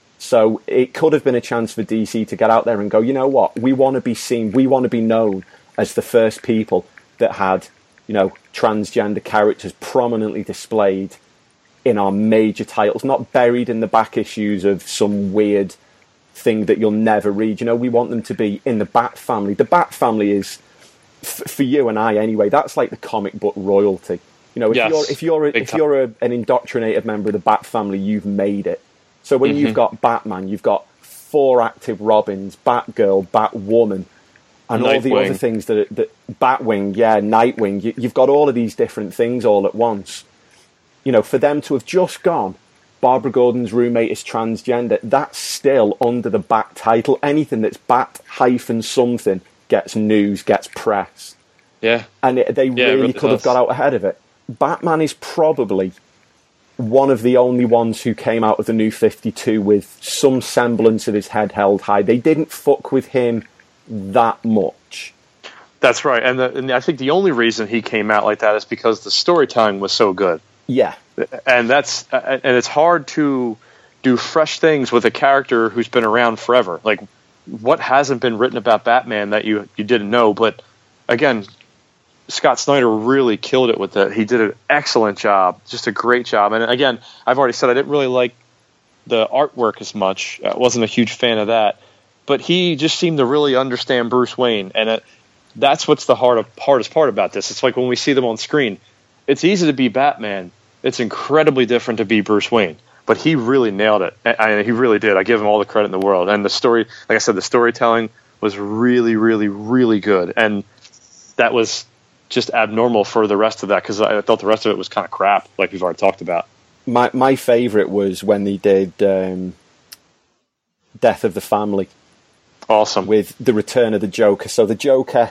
So it could have been a chance for D C to get out there and go, you know what, we want to be seen, we want to be known as the first people that had, you know, transgender characters prominently displayed in our major titles, not buried in the back issues of some weird thing that you'll never read. You know, we want them to be in the Bat family. The Bat family is... for you and I anyway, that's like the comic book royalty. You know, if yes, you're if you're a, if you're a, an indoctrinated member of the Bat family, you've made it. So when mm-hmm. you've got Batman, you've got four active Robins, Batgirl, Batwoman, and Nightwing. All the other things that that Batwing, yeah, Nightwing. You, you've got all of these different things all at once. You know, for them to have just gone, Barbara Gordon's roommate is transgender. That's still under the Bat title. Anything that's Bat hyphen something gets news, gets press. Yeah. And it, they yeah, really, really could does. have got out ahead of it. Batman is probably one of the only ones who came out of the New fifty-two with some semblance of his head held high. They didn't fuck with him that much. That's right. And, the, and I think the only reason he came out like that is because the storytelling was so good. Yeah. And that's and it's hard to do fresh things with a character who's been around forever. Like, what hasn't been written about Batman that you, you didn't know? But again, Scott Snyder really killed it with it. He did an excellent job, just a great job. And again, I've already said I didn't really like the artwork as much. I wasn't a huge fan of that. But he just seemed to really understand Bruce Wayne. And it, that's what's the hard of, hardest part about this. It's like when we see them on screen, it's easy to be Batman. It's incredibly different to be Bruce Wayne. But he really nailed it. I, I, he really did. I give him all the credit in the world. And the story, like I said, the storytelling was really, really, really good. And that was just abnormal for the rest of that, because I thought the rest of it was kind of crap, like we've already talked about. My my favourite was when they did um, Death of the Family. Awesome. With the return of the Joker. So the Joker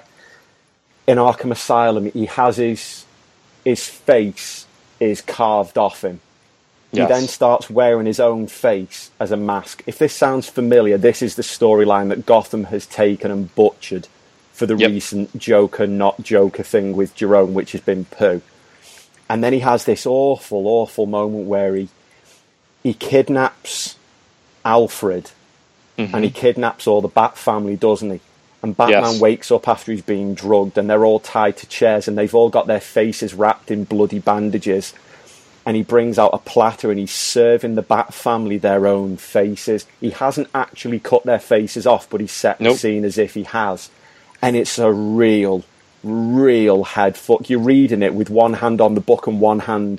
in Arkham Asylum, he has his his face is carved off him. Yes. He then starts wearing his own face as a mask. If this sounds familiar, this is the storyline that Gotham has taken and butchered for the yep. recent Joker, not Joker thing with Jerome, which has been poo. And then he has this awful, awful moment where he he kidnaps Alfred, mm-hmm. and he kidnaps all the Bat family, doesn't he? And Batman yes. wakes up after he's been drugged, and they're all tied to chairs, and they've all got their faces wrapped in bloody bandages. And he brings out a platter and he's serving the Bat family their own faces. He hasn't actually cut their faces off, but he's set nope. the scene as if he has. And it's a real, real head fuck. You're reading it with one hand on the book and one hand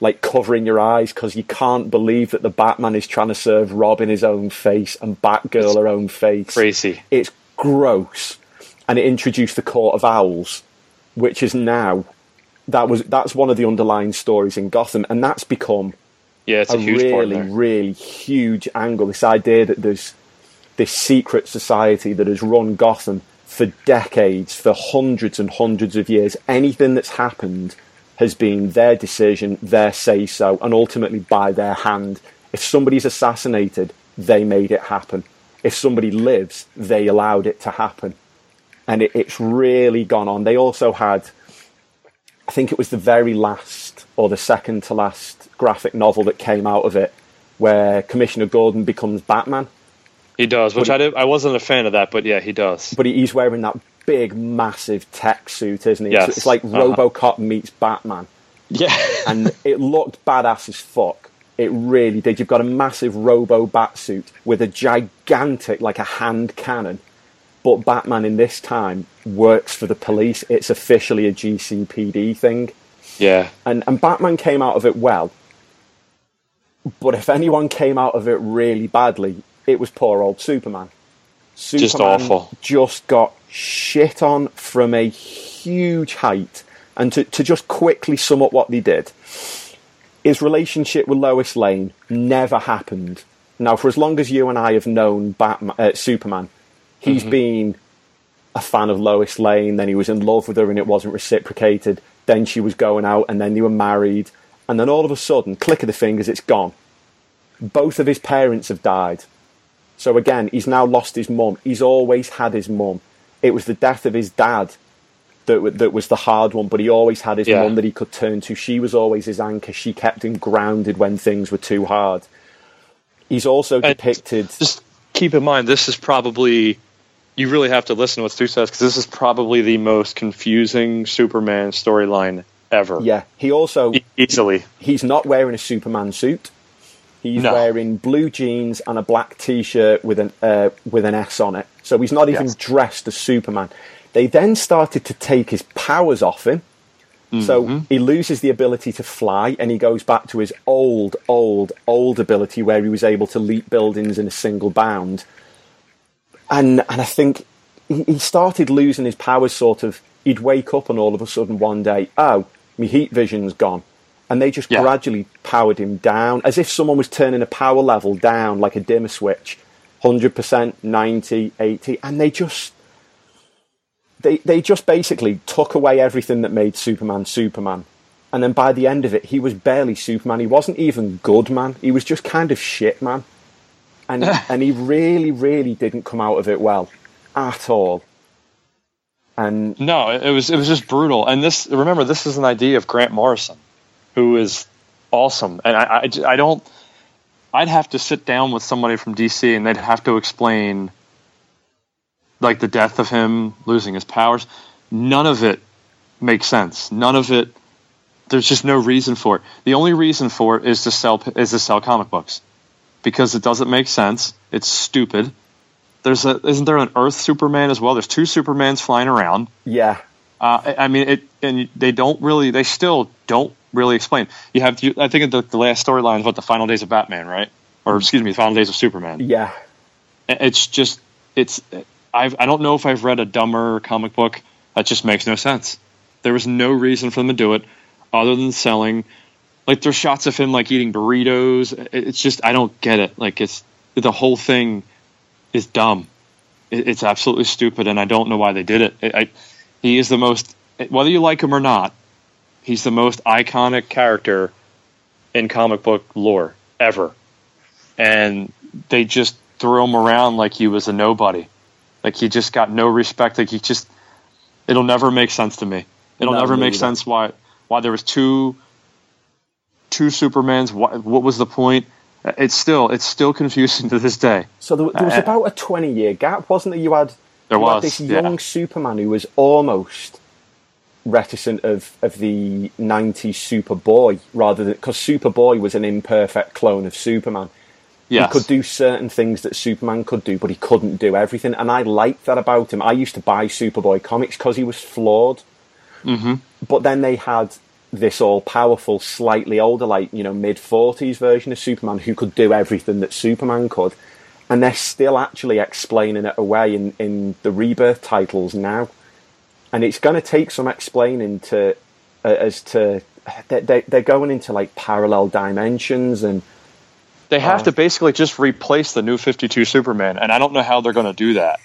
like covering your eyes because you can't believe that the Batman is trying to serve Robin his own face and Batgirl It's her own face. crazy. It's gross. And it introduced the Court of Owls, which is now, that was that's one of the underlying stories in Gotham, and that's become Yeah, it's a, a huge part really, there. really huge angle. This idea that there's this secret society that has run Gotham for decades, for hundreds and hundreds of years. Anything that's happened has been their decision, their say-so, and ultimately by their hand. If somebody's assassinated, they made it happen. If somebody lives, they allowed it to happen. And it, it's really gone on. They also had, I think it was the very last, or the second to last graphic novel that came out of it, where Commissioner Gordon becomes Batman. He does, which But I did, I wasn't a fan of that, but yeah, he does. But he's wearing that big, massive tech suit, isn't he? Yes. It's, it's like Uh-huh. RoboCop meets Batman. Yeah. And it looked badass as fuck. It really did. You've got a massive Robo Bat suit with a gigantic, like a hand cannon. But Batman in this time works for the police. It's officially a G C P D thing. Yeah. And, and Batman came out of it well. But if anyone came out of it really badly, it was poor old Superman. Superman Just awful. Just got shit on from a huge height. And to, to just quickly sum up what they did, his relationship with Lois Lane never happened. Now, for as long as you and I have known Batman, uh, Superman, he's Mm-hmm. been a fan of Lois Lane, then he was in love with her and it wasn't reciprocated, then she was going out and then they were married, and then all of a sudden, click of the fingers, it's gone. Both of his parents have died. So again, he's now lost his mum. He's always had his mum. It was the death of his dad that, w- that was the hard one, but he always had his Yeah. mum that he could turn to. She was always his anchor. She kept him grounded when things were too hard. He's also And depicted... Just keep in mind, this is probably, you really have to listen to what Stu says, because this is probably the most confusing Superman storyline ever. Yeah, he also... E- easily. He's not wearing a Superman suit. He's No. wearing blue jeans and a black T-shirt with an uh, with an S on it. So he's not even Yes. dressed as Superman. They then started to take his powers off him. So he loses the ability to fly, and he goes back to his old, old, old ability where he was able to leap buildings in a single bound. And and I think he, he started losing his powers sort of... He'd wake up and all of a sudden one day, oh, my heat vision's gone. And they just Yeah. gradually powered him down, as if someone was turning a power level down like a dimmer switch. one hundred percent, ninety, eighty, and they just... They, they just basically took away everything that made Superman Superman. And then by the end of it, he was barely Superman. He wasn't even good, man. He was just kind of shit, man. And and he really, really didn't come out of it well. At all. And No, it, it was it was just brutal. And this, remember, this is an idea of Grant Morrison, who is awesome. And I, I, j- I don't, I'd have to sit down with somebody from D C and they'd have to explain, like, the death of him, losing his powers. None of it makes sense. None of it, there's just no reason for it. The only reason for it is to sell is to sell comic books, because it doesn't make sense. It's stupid. There's a isn't there an Earth Superman as well? There's two Supermans flying around. yeah, Uh, I I mean, it, and they don't really, they still don't really explain. You have, you, I think the, the last storyline is what, the Final Days of Batman, right? Or excuse me, the Final Days of Superman. yeah. It's just, it's, I've, I don't know if I've read a dumber comic book that just makes no sense. There was no reason for them to do it other than selling. Like, there's shots of him like eating burritos. It's just, I don't get it. Like, it's, the whole thing is dumb. It, it's absolutely stupid, and I don't know why they did it. I, I, he is the most, whether you like him or not, he's the most iconic character in comic book lore ever. And they just threw him around like he was a nobody. Like, he just got no respect. Like, he just, it'll never make sense to me. It'll No, never make neither. sense why why there was two two Supermans. What, what was the point? It's still it's still confusing to this day. So there, there was Uh, about a twenty-year gap, wasn't there? You had, There you had was, this yeah. young Superman who was almost reticent of, of the nineties Superboy, rather than... Because Superboy was an imperfect clone of Superman. Yes. He could do certain things that Superman could do, but he couldn't do everything. And I liked that about him. I used to buy Superboy comics because he was flawed. Mm-hmm. But then they had this all-powerful, slightly older, like, you know, mid-forties version of Superman who could do everything that Superman could. And they're still actually explaining it away in, in the Rebirth titles now. And it's going to take some explaining to uh, as to... They, they're going into, like, parallel dimensions and... They have uh, to basically just replace the New fifty-two Superman, and I don't know how they're going to do that.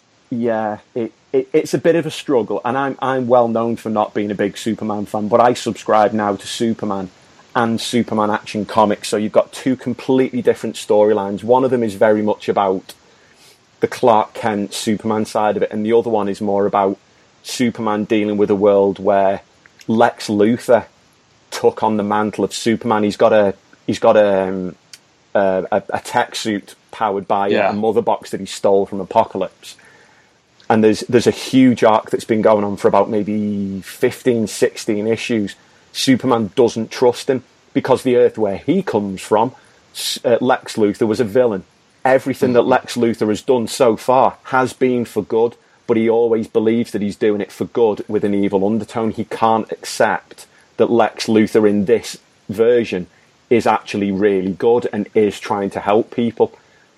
Yeah, it, it, it's a bit of a struggle, and I'm I'm well known for not being a big Superman fan, but I subscribe now to Superman and Superman Action Comics, so you've got two completely different storylines. One of them is very much about the Clark Kent Superman side of it, and the other one is more about Superman dealing with a world where Lex Luthor took on the mantle of Superman. He's got a he's got a um, a, a, a tech suit powered by yeah. a mother box that he stole from Apocalypse. And there's there's a huge arc that's been going on for about maybe fifteen, sixteen issues. Superman doesn't trust him because the Earth where he comes from, uh, Lex Luthor was a villain. Everything that Lex Luthor has done so far has been for good, but he always believes that he's doing it for good with an evil undertone. He can't accept that Lex Luthor in this version is actually really good and is trying to help people.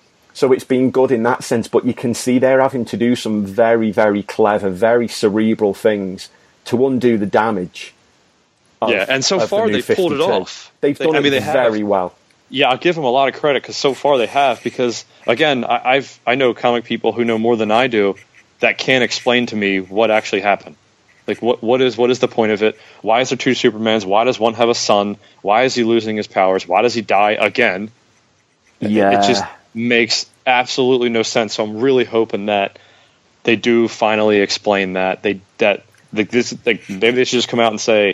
So it's been good in that sense, but you can see they're having to do some very, very clever, very cerebral things to undo the damage. Of, yeah, and so far the they've pulled it off. They've they, done I mean, it they very have. well. Yeah, I'll give them a lot of credit because so far they have. Because again, I, I've I know comic people who know more than I do that can't explain to me what actually happened. Like, what what is what is the point of it? Why is there two Supermans? Why does one have a son? Why is he losing his powers? Why does he die again? Yeah, it, it just makes absolutely no sense. So I'm really hoping that they do finally explain that. They that like this like maybe they should just come out and say,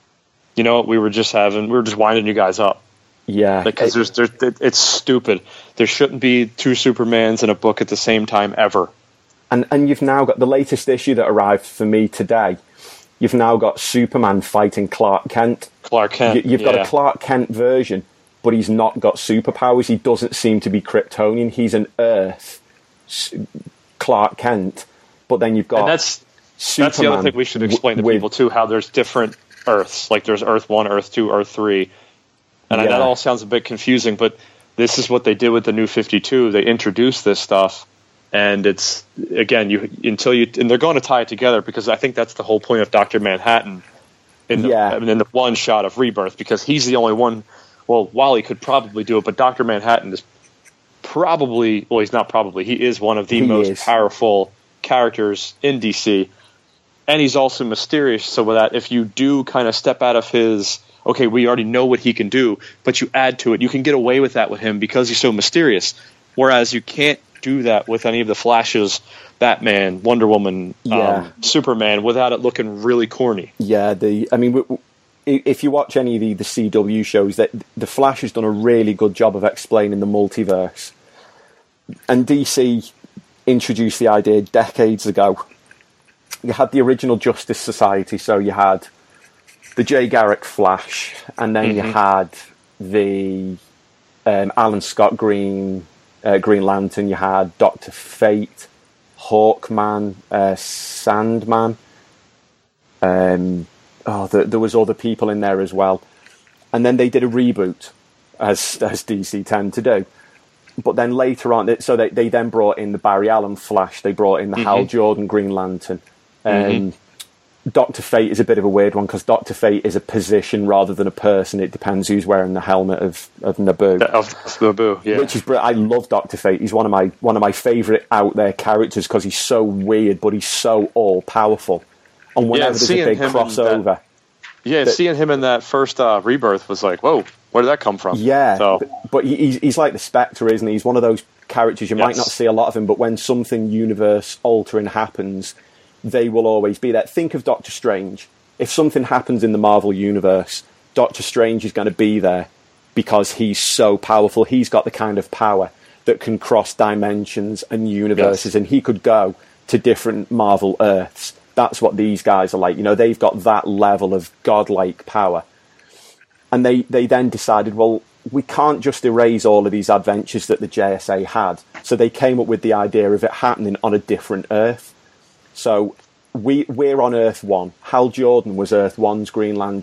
you know what, we were just having we were just winding you guys up. Yeah, because there's there's it's stupid. There shouldn't be two Supermans in a book at the same time ever. And and you've now got the latest issue that arrived for me today. You've now got Superman fighting Clark Kent. Clark Kent. You, you've yeah. got a Clark Kent version, but he's not got superpowers. He doesn't seem to be Kryptonian. He's an Earth Clark Kent. But then you've got and that's Superman that's the other thing we should explain w- to people too. How there's different Earths. Like there's Earth One, Earth Two, Earth Three. And yeah. I, that all sounds a bit confusing, but this is what they did with the New fifty-two. They introduced this stuff. And it's, again, you until you, and they're going to tie it together because I think that's the whole point of Doctor Manhattan in the, yeah. I mean, in the one shot of Rebirth, because he's the only one, well, Wally could probably do it, but Doctor Manhattan is probably, well, he's not probably, he is one of the he most is. powerful characters in D C. And he's also mysterious, so that if you do kind of step out of his, okay, we already know what he can do, but you add to it, you can get away with that with him because he's so mysterious. Whereas you can't do that with any of the Flashes, Batman, Wonder Woman, yeah. um, Superman, without it looking really corny. Yeah, the I mean, w- w- if you watch any of the, the C W shows, that the Flash has done a really good job of explaining the multiverse. And D C introduced the idea decades ago. You had the original Justice Society, so you had the Jay Garrick Flash, and then mm-hmm. you had the um, Alan Scott Green uh, Green Lantern. You had Doctor Fate, Hawkman, uh, Sandman. Um, oh, the, there was other people in there as well. And then they did a reboot, as as D C tend to do. But then later on, so they, they then brought in the Barry Allen Flash. They brought in the mm-hmm. Hal Jordan Green Lantern. Um, mm-hmm. Doctor Fate is a bit of a weird one because Doctor Fate is a position rather than a person. It depends who's wearing the helmet of, of Naboo. Of Naboo, yeah. Which is I love Doctor Fate. He's one of my one of my favourite out there characters because he's so weird, but he's so all powerful. And whenever yeah, there's a big crossover, that, yeah, that, seeing him in that first uh, Rebirth was like, whoa, where did that come from? Yeah, so. but, but he's he's like the Spectre, isn't he? He's one of those characters you yes. might not see a lot of him, but when something universe altering happens, they will always be there. Think of Doctor Strange. If something happens in the Marvel Universe, Doctor Strange is going to be there because he's so powerful. He's got the kind of power that can cross dimensions and universes, yes. and he could go to different Marvel Earths. That's what these guys are like. You know, they've got that level of godlike power. And they, they then decided, well, we can't just erase all of these adventures that the J S A had. So they came up with the idea of it happening on a different Earth. So we, we're on Earth one. Hal Jordan was Earth one's Green Lantern.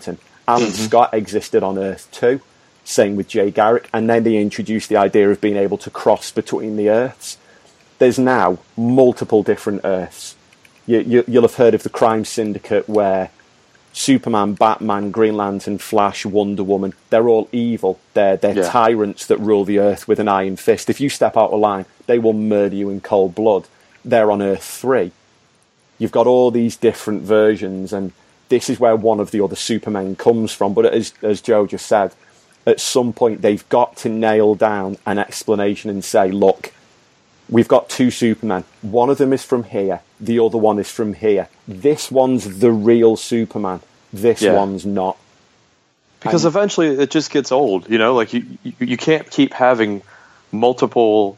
Alan Mm-hmm. Scott existed on Earth too. Same with Jay Garrick. And then they introduced the idea of being able to cross between the Earths. There's now multiple different Earths. You, you, you'll have heard of the Crime Syndicate, where Superman, Batman, Green Lantern, Flash, Wonder Woman, they're all evil. They're, they're Yeah. tyrants that rule the Earth with an iron fist. If you step out of line, they will murder you in cold blood. They're on Earth three. You've got all these different versions, and this is where one of the other Supermen comes from. But as, as Joe just said, at some point they've got to nail down an explanation and say, look, we've got two Supermen. One of them is from here. The other one is from here. This one's the real Superman. This Yeah. one's not. Because And- eventually it just gets old, you know. Like you, you, you can't keep having multiple.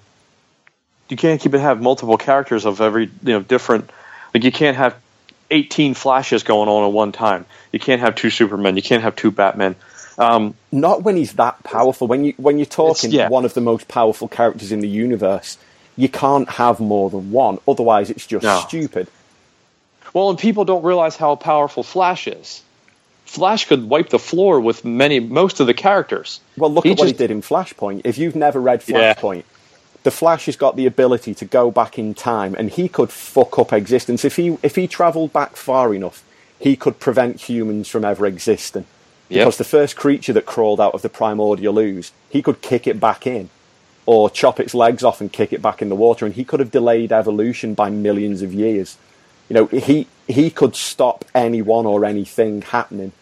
You can't keep it have multiple characters of every you know different. Like you can't have eighteen Flashes going on at one time. You can't have two Supermen. You can't have two Batmen. Um, Not when he's that powerful. When you when you're talking yeah. one of the most powerful characters in the universe, you can't have more than one. Otherwise, it's just No. stupid. well, and people don't realize how powerful Flash is. Flash could wipe the floor with many, most of the characters. Well, look He at what he just- did in Flashpoint. If you've never read Yeah. Flashpoint, the Flash has got the ability to go back in time, and he could fuck up existence. If he if he travelled back far enough, he could prevent humans from ever existing. Yep. Because the first creature that crawled out of the primordial ooze, he could kick it back in, or chop its legs off and kick it back in the water, and he could have delayed evolution by millions of years. You know, he he could stop anyone or anything happening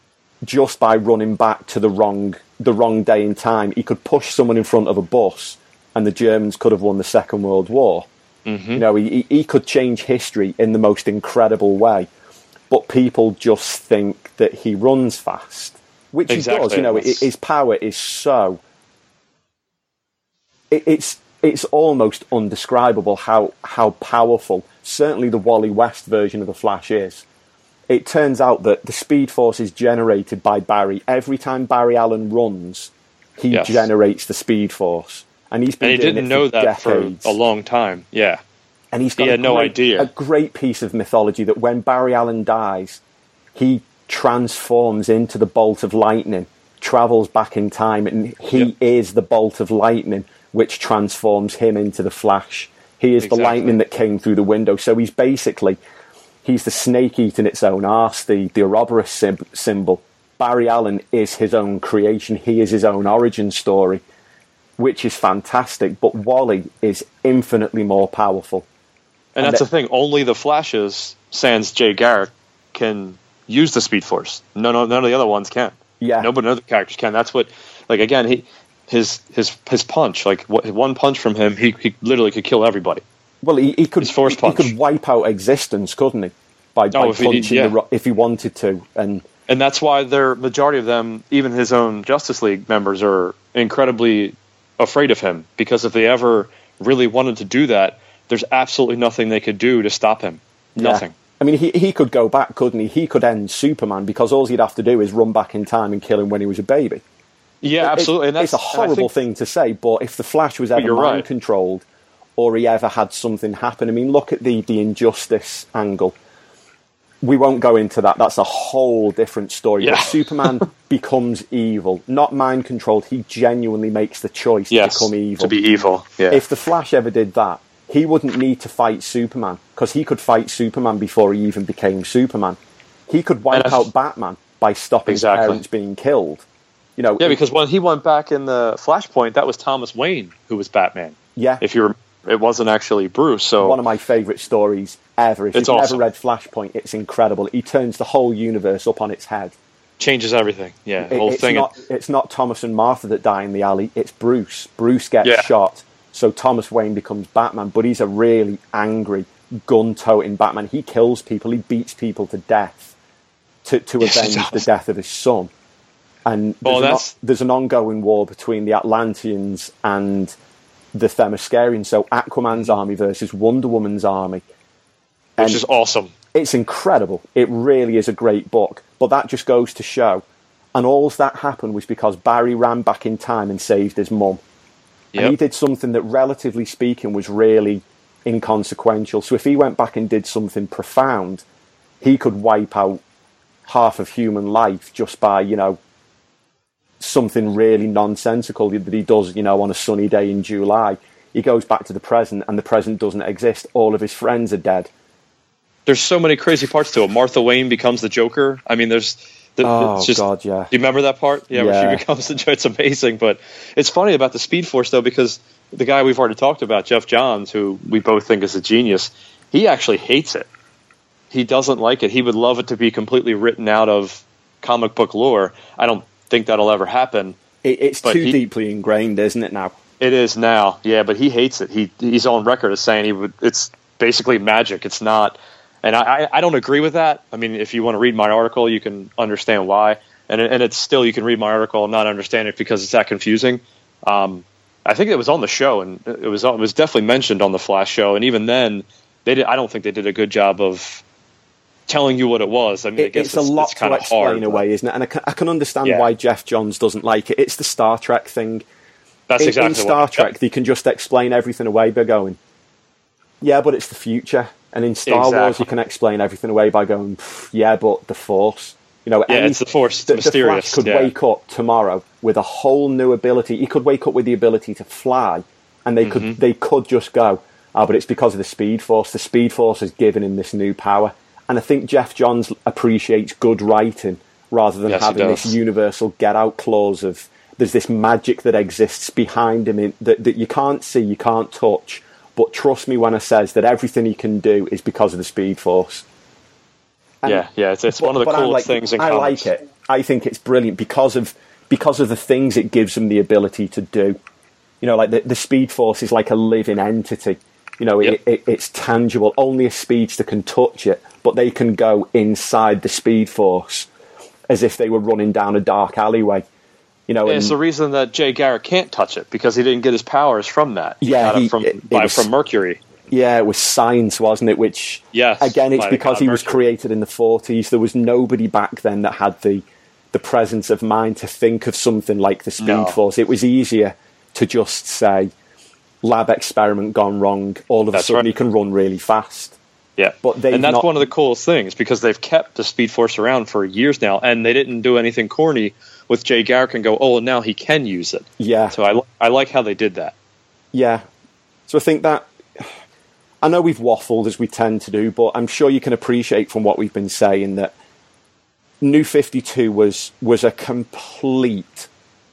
just by running back to the wrong the wrong day in time. He could push someone in front of a bus, and the Germans could have won the Second World War. Mm-hmm. You know, he he could change history in the most incredible way. But people just think that he runs fast, which Exactly. he does. You know, That's- his power is so. It, it's it's almost undescribable how how powerful. Certainly, the Wally West version of the Flash is. It turns out that the Speed Force is generated by Barry. Every time Barry Allen runs, he Yes. generates the Speed Force, and he's been And he doing didn't it know for that decades. for a long time. Yeah. And he's He got a had no great- idea. A great piece of mythology that when Barry Allen dies, he transforms into the bolt of lightning, travels back in time, and he Yep. is the bolt of lightning, which transforms him into the Flash. He is the Exactly. lightning that came through the window. So he's basically, he's the snake eating its own arse, the, the Ouroboros sim- symbol. Barry Allen is his own creation. He is his own origin story, which is fantastic. But Wally is infinitely more powerful. And, And that's that- the thing. Only the Flashes, sans Jay Garrick, can use the Speed Force. No, no, none of the other ones can. Yeah. Nobody, none of the characters can. That's what, like, again, he, his, his, his punch, like, what, one punch from him, he, he literally could kill everybody. Well, he, he could His force he, he punch. could wipe out existence, couldn't he? By, by Oh, if he- punching yeah. the ro- if he wanted to. And And that's why they're, majority of them, even his own Justice League members, are incredibly afraid of him. Because if they ever really wanted to do that, there's absolutely nothing they could do to stop him. yeah. Nothing. I mean, he he could go back, couldn't he? He could end Superman because all he'd have to do is run back in time and kill him when he was a baby. Yeah, It- absolutely. And it's that's, a and I horrible think- thing to say, but if the Flash was ever you're mind right. controlled, or he ever had something happen, I mean, look at the the Injustice angle. We won't go into that. That's a whole different story. Yeah. But Superman becomes evil, not mind controlled. He genuinely makes the choice Yes, to become evil. to be evil. Yeah. If the Flash ever did that, he wouldn't need to fight Superman because he could fight Superman before he even became Superman. He could wipe And I- out Batman by stopping his Exactly. parents being killed. You know, Yeah, it- because when he went back in the Flashpoint, that was Thomas Wayne who was Batman. yeah, If you, it wasn't actually Bruce. So one of my favourite stories ever. If It's you've awesome. never read Flashpoint, it's incredible. He turns the whole universe up on its head. changes everything. Yeah, the It- whole it's thing. not it's not Thomas and Martha that die in the alley. It's Bruce. Bruce gets Yeah. shot, so Thomas Wayne becomes Batman. But he's a really angry, gun-toting Batman. He kills people. He beats people to death to to Yes, he avenge the does. death of his son. And there's, Well, an, that's- there's an ongoing war between the Atlanteans and the Themyscirians. So Aquaman's army versus Wonder Woman's army. which and- is awesome. It's incredible. It really is a great book. But that just goes to show. And all that happened was because Barry ran back in time and saved his mum. And he Yep. did something that, relatively speaking, was really inconsequential. So if he went back and did something profound, he could wipe out half of human life just by, you know, something really nonsensical that he does, you know, on a sunny day in July. He goes back to the present, and the present doesn't exist. All of his friends are dead. There's so many crazy parts to it. Martha Wayne becomes the Joker. I mean, there's... The, oh, it's just, God, yeah. Do you remember that part? Yeah, yeah, where she becomes the Joker. It's amazing. But it's funny about the Speed Force, though, because the guy we've already talked about, Jeff Johns, who we both think is a genius, he actually hates it. He doesn't like it. He would love it to be completely written out of comic book lore. I don't think that'll ever happen. It, it's too he, deeply ingrained, isn't it, now? It is now, yeah, but he hates it. He He's on record as saying he would. It's basically magic. It's not... And I, I don't agree with that. I mean, if you want to read my article, you can understand why. And and it's still, you can read my article and not understand it because it's that confusing. Um, I think it was on the show, and it was it was definitely mentioned on the Flash show. And even then, they did. I don't think they did a good job of telling you what it was. I mean, it, I guess it's, it's a lot it's kind to of explain hard, away, isn't it? And I can, I can understand yeah. why Jeff Johns doesn't like it. It's the Star Trek thing. That's in, exactly in Star what, Trek. yeah. They can just explain everything away by going, yeah, but it's the future. And in Star exactly. Wars, you can explain everything away by going, yeah, but the Force. You know, yeah, any, it's the Force. It's the, mysterious. The Flash could yeah. wake up tomorrow with a whole new ability. He could wake up with the ability to fly, and they could mm-hmm. they could just go, oh, but it's because of the Speed Force. The Speed Force has given him this new power. And I think Jeff Johns appreciates good writing rather than yes, having this universal get-out clause of there's this magic that exists behind him in, that, that you can't see, you can't touch. But trust me when I says that everything he can do is because of the Speed Force. And, yeah, yeah, it's, it's but, one of the coolest like, things in I comics. like it. I think it's brilliant because of because of the things it gives them the ability to do. You know, like the, the Speed Force is like a living entity. You know, yep. it, it, it's tangible. Only a speedster can touch it, but they can go inside the Speed Force as if they were running down a dark alleyway. You know, yeah, and, it's the reason that Jay Garrick can't touch it, because he didn't get his powers from that. He yeah, got he, it from, it, it by, was, from Mercury. Yeah, it was science, wasn't it? Which, yes, again, it's because he was Mercury. created in the forties. There was nobody back then that had the the presence of mind to think of something like the Speed no. Force. It was easier to just say, lab experiment gone wrong. All of That's a sudden, right. he can run really fast. Yeah, but and that's not... one of the coolest things, because they've kept the Speed Force around for years now, and they didn't do anything corny with Jay Garrick and go, oh, and now he can use it. Yeah. So I, I like how they did that. Yeah. So I think that, I know we've waffled as we tend to do, but I'm sure you can appreciate from what we've been saying that New fifty-two was was a complete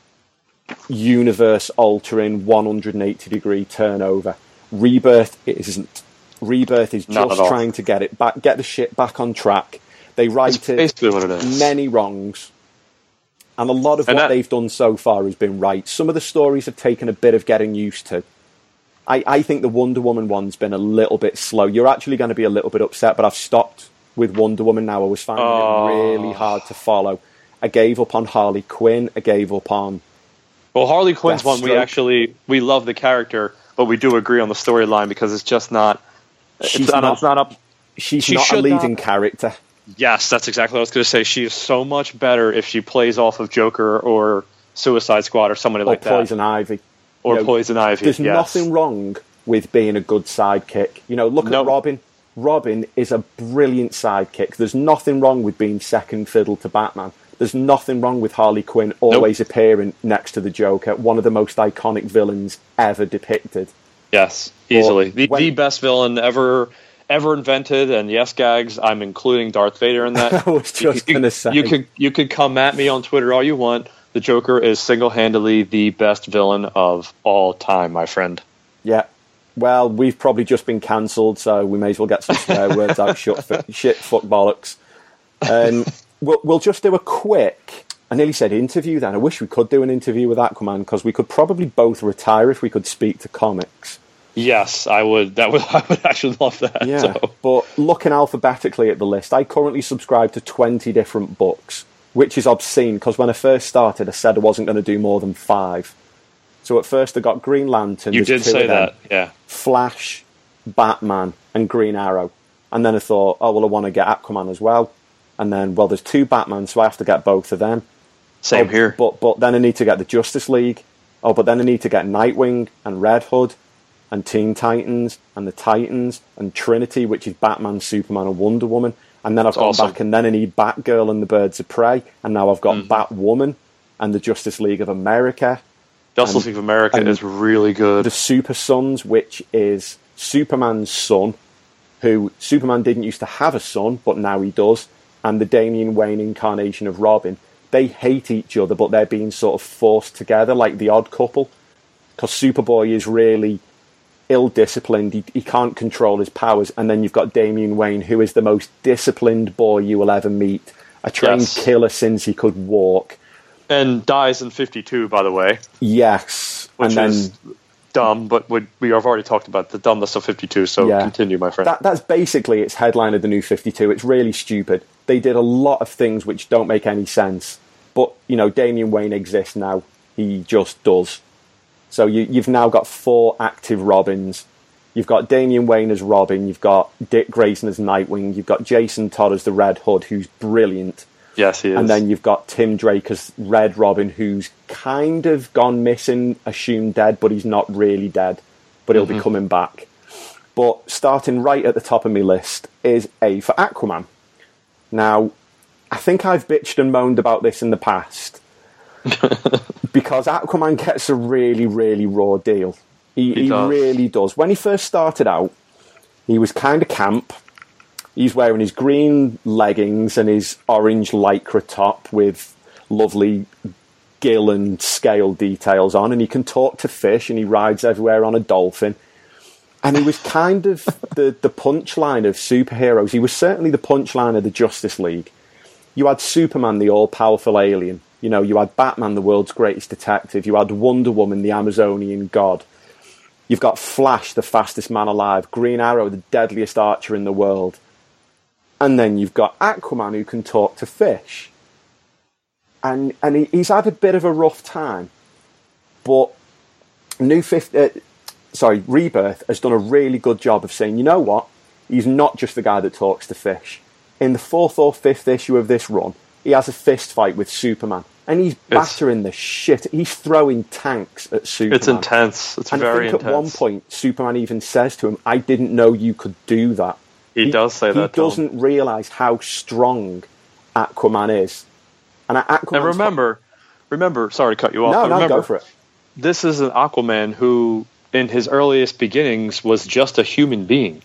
universe-altering one hundred eighty degree turnover. Rebirth isn't. Rebirth is Not just trying to get it back, get the shit back on track. They righted basically what it is. many wrongs, and a lot of And what that- they've done so far has been right. Some of the stories have taken a bit of getting used to. I, I think the Wonder Woman one's been a little bit slow. You're actually going to be a little bit upset, but I've stopped with Wonder Woman now. I was finding Oh. it really hard to follow. I gave up on Harley Quinn. I gave up on... Well, Harley Quinn's one, we Deathstroke. actually, we love the character, but we do agree on the storyline, because it's just not, She's it's not, not- it's not up. She's She not a should leading not- character. Yes, that's exactly what I was going to say. She is so much better if she plays off of Joker or Suicide Squad or somebody Or like Poison that. Ivy. Or You know, Poison Ivy, There's yes. nothing wrong with being a good sidekick. You know, look No. at Robin. Robin is a brilliant sidekick. There's nothing wrong with being second fiddle to Batman. There's nothing wrong with Harley Quinn always appearing next to the Joker, one of the most iconic villains ever depicted. Yes, easily. Or The, when- the best villain ever ever invented, and yes, Gags, I'm including Darth Vader in that. I was just You- going to say. You could, you could come at me on Twitter all you want. The Joker is single-handedly the best villain of all time, my friend. Yeah. Well, we've probably just been cancelled, so we may as well get some swear words out. Shut, f- shit, fuck bollocks. Um, we'll, we'll just do a quick, I nearly said interview then. I wish we could do an interview with Aquaman, because we could probably both retire if we could speak to comics. Yes, I would. That would. I would actually love that. Yeah, So. but looking alphabetically at the list, I currently subscribe to twenty different books, which is obscene, because when I first started, I said I wasn't going to do more than five. So at first I got Green Lantern. You there's did two say of them, that, yeah. Flash, Batman, and Green Arrow. And then I thought, oh, well, I want to get Aquaman as well. And then, well, there's two Batman, so I have to get both of them. Same oh, here. But but then I need to get the Justice League. Oh, but then I need to get Nightwing and Red Hood and Teen Titans and the Titans and Trinity, which is Batman, Superman, and Wonder Woman. And then I've That's gone awesome. back and then I need Batgirl and the Birds of Prey. And now I've got Mm-hmm. Batwoman and the Justice League of America. Justice and- League of America and is really good. The Super Sons, which is Superman's son, who Superman didn't used to have a son, but now he does, and the Damian Wayne incarnation of Robin. They hate each other, but they're being sort of forced together, like the Odd Couple, because Superboy is really ill-disciplined. He, he can't control his powers, and then you've got Damian Wayne, who is the most disciplined boy you will ever meet, a trained Yes. killer since he could walk. And dies in fifty-two, by the way, Yes, which and then is dumb, but we, we have already talked about the dumbness of fifty-two, so Yeah. continue, my friend. That, that's basically its headline of the new fifty-two. It's really stupid. They did a lot of things which don't make any sense. But, you know, Damian Wayne exists now. He just does. So you, you've now got four active Robins. You've got Damian Wayne as Robin. You've got Dick Grayson as Nightwing. You've got Jason Todd as the Red Hood, who's brilliant. Yes, he is. And then you've got Tim Drake as Red Robin, who's kind of gone missing, assumed dead, but he's not really dead. But he'll Mm-hmm. be coming back. But starting right at the top of my list is A for Aquaman. Now, I think I've bitched and moaned about this in the past. Because Aquaman gets a really, really raw deal. He, He he does. really does. When he first started out, he was kind of camp. He's wearing his green leggings and his orange lycra top with lovely gill and scale details on, and he can talk to fish, and he rides everywhere on a dolphin. And he was kind of the, the punchline of superheroes. He was certainly the punchline of the Justice League. You had Superman, the all-powerful alien. You know, you had Batman, the world's greatest detective. You had Wonder Woman, the Amazonian god. You've got Flash, the fastest man alive. Green Arrow, the deadliest archer in the world. And then you've got Aquaman, who can talk to fish. And and he, he's had a bit of a rough time. But New Fifth, uh, sorry, Rebirth has done a really good job of saying, you know what? He's not just the guy that talks to fish. In the fourth or fifth issue of this run, he has a fist fight with Superman. And he's battering the shit. He's throwing tanks at Superman. It's intense. It's and very I think intense. at one point, Superman even says to him, I didn't know you could do that. He, does say that. He doesn't realise how strong Aquaman is. And Aquaman. And remember, remember, sorry to cut you off. No, but no, remember, go for it. This is an Aquaman who, in his earliest beginnings, was just a human being.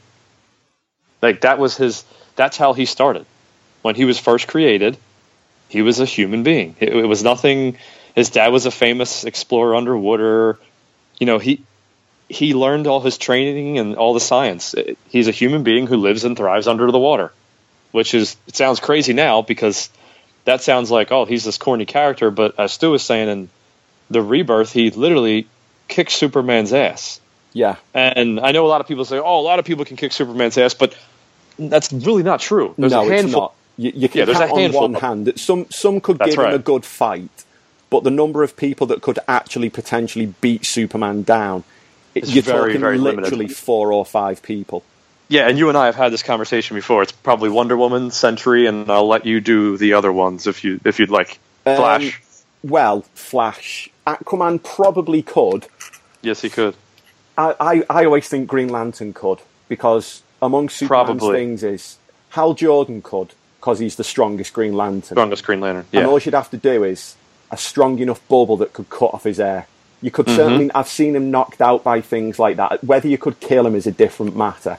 Like, that was his, that's how he started. When he was first created, he was a human being. It, it was nothing, his dad was a famous explorer underwater. You know, he, he learned all his training and all the science. It, he's a human being who lives and thrives under the water, which is, it sounds crazy now because that sounds like, oh, he's this corny character. But as Stu was saying in the Rebirth, he literally kicked Superman's ass. Yeah. And I know a lot of people say, oh, a lot of people can kick Superman's ass, but that's really not true. There's no, a handful. it's not. You, you can Yeah, there's count a on handful. one hand. That Some some could That's give him right. a good fight, but the number of people that could actually potentially beat Superman down, it- It's you're very, talking very limited. literally four or five people. Yeah, and you and I have had this conversation before. It's probably Wonder Woman, Sentry, and I'll let you do the other ones if you if you'd like. Um, Flash. Well, Flash. Aquaman probably could. Yes, he could. I, I, I always think Green Lantern could, because among Superman's Probably. things is Hal Jordan could, because he's the strongest Green Lantern. Strongest Green Lantern. And Yeah. all you'd have to do is a strong enough bubble that could cut off his hair. You could Mm-hmm. certainly, I've seen him knocked out by things like that. Whether you could kill him is a different matter.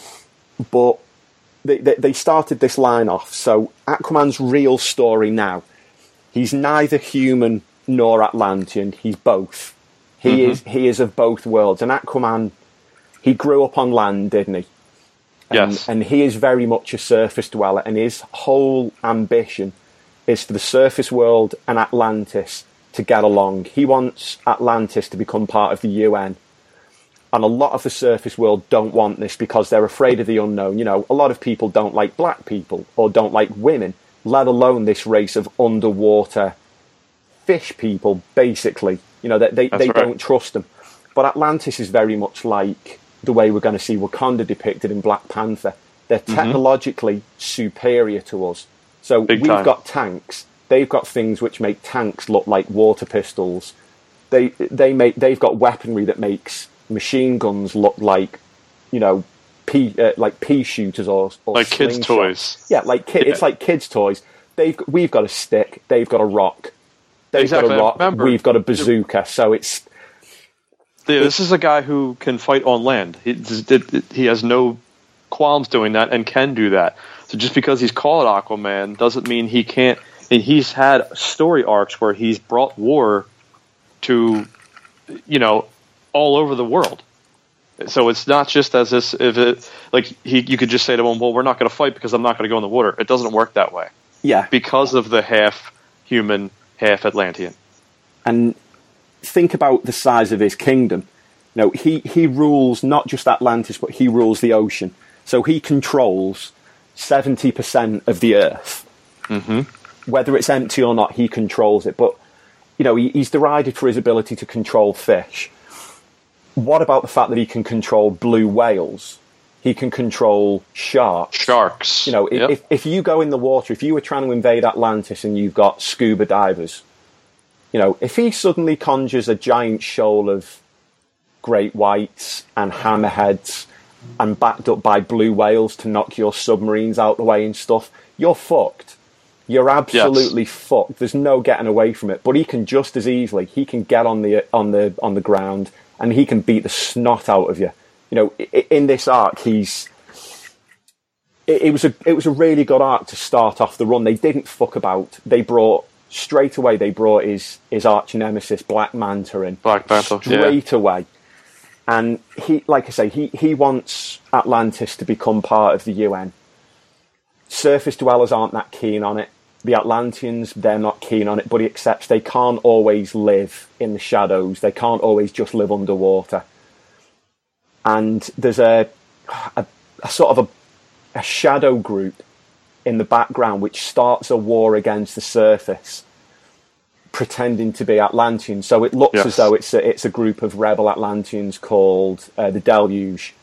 But they, they, they started this line off. So Aquaman's real story now, he's neither human nor Atlantean. He's both. He Mm-hmm. is he is of both worlds. And Aquaman, he grew up on land, didn't he? And, Yes. and he is very much a surface dweller, and his whole ambition is for the surface world and Atlantis to get along. He wants Atlantis to become part of the U N. And a lot of the surface world don't want this because they're afraid of the unknown. You know, a lot of people don't like black people or don't like women, let alone this race of underwater fish people, basically. You know, they, they, That's they right. don't trust them. But Atlantis is very much like the way we're going to see Wakanda depicted in Black Panther. They're technologically superior to us. So Big we've time. got tanks. They've got things which make tanks look like water pistols. They they make they've got weaponry that makes machine guns look like, you know, pea, uh, like pea shooters or, or like kids' toys. Yeah, like ki- yeah. it's like kids' toys. They've we've got a stick. They've got a rock. They've exactly. got a rock. Remember, we've got a bazooka. So it's. Yeah, this is a guy who can fight on land. He, he has no qualms doing that and can do that. So just because he's called Aquaman doesn't mean he can't. And he's had story arcs where he's brought war to, you know, all over the world. So it's not just as this, if it, like he, you could just say to him, well, we're not going to fight because I'm not going to go in the water. It doesn't work that way. Yeah. Because of the half human, half Atlantean. And think about the size of his kingdom. You know, he, he rules not just Atlantis, but he rules the ocean. So he controls seventy percent of the earth. Mm-hmm. Whether it's empty or not, he controls it. But, you know, he, he's derided for his ability to control fish. What about the fact that he can control blue whales? He can control sharks. Sharks. You know, yep. if, if you go in the water, if you were trying to invade Atlantis and you've got scuba divers, you know, if he suddenly conjures a giant shoal of great whites and hammerheads and backed up by blue whales to knock your submarines out the way and stuff, you're fucked. You're absolutely yes. fucked. There's no getting away from it. But he can just as easily, he can get on the on the on the ground and he can beat the snot out of you. You know, in this arc, he's it, it was a it was a really good arc to start off the run. They didn't fuck about. They brought straight away. They brought his his arch nemesis Black Manta in. Black Manta, straight yeah. away. And he, like I say, he, he wants Atlantis to become part of the U N. Surface dwellers aren't that keen on it. The Atlanteans, they're not keen on it, but he accepts they can't always live in the shadows. They can't always just live underwater. And there's a, a, a sort of a, a shadow group in the background which starts a war against the surface, pretending to be Atlanteans. So it looks yes. as though it's a, it's a group of rebel Atlanteans called uh, the Deluge.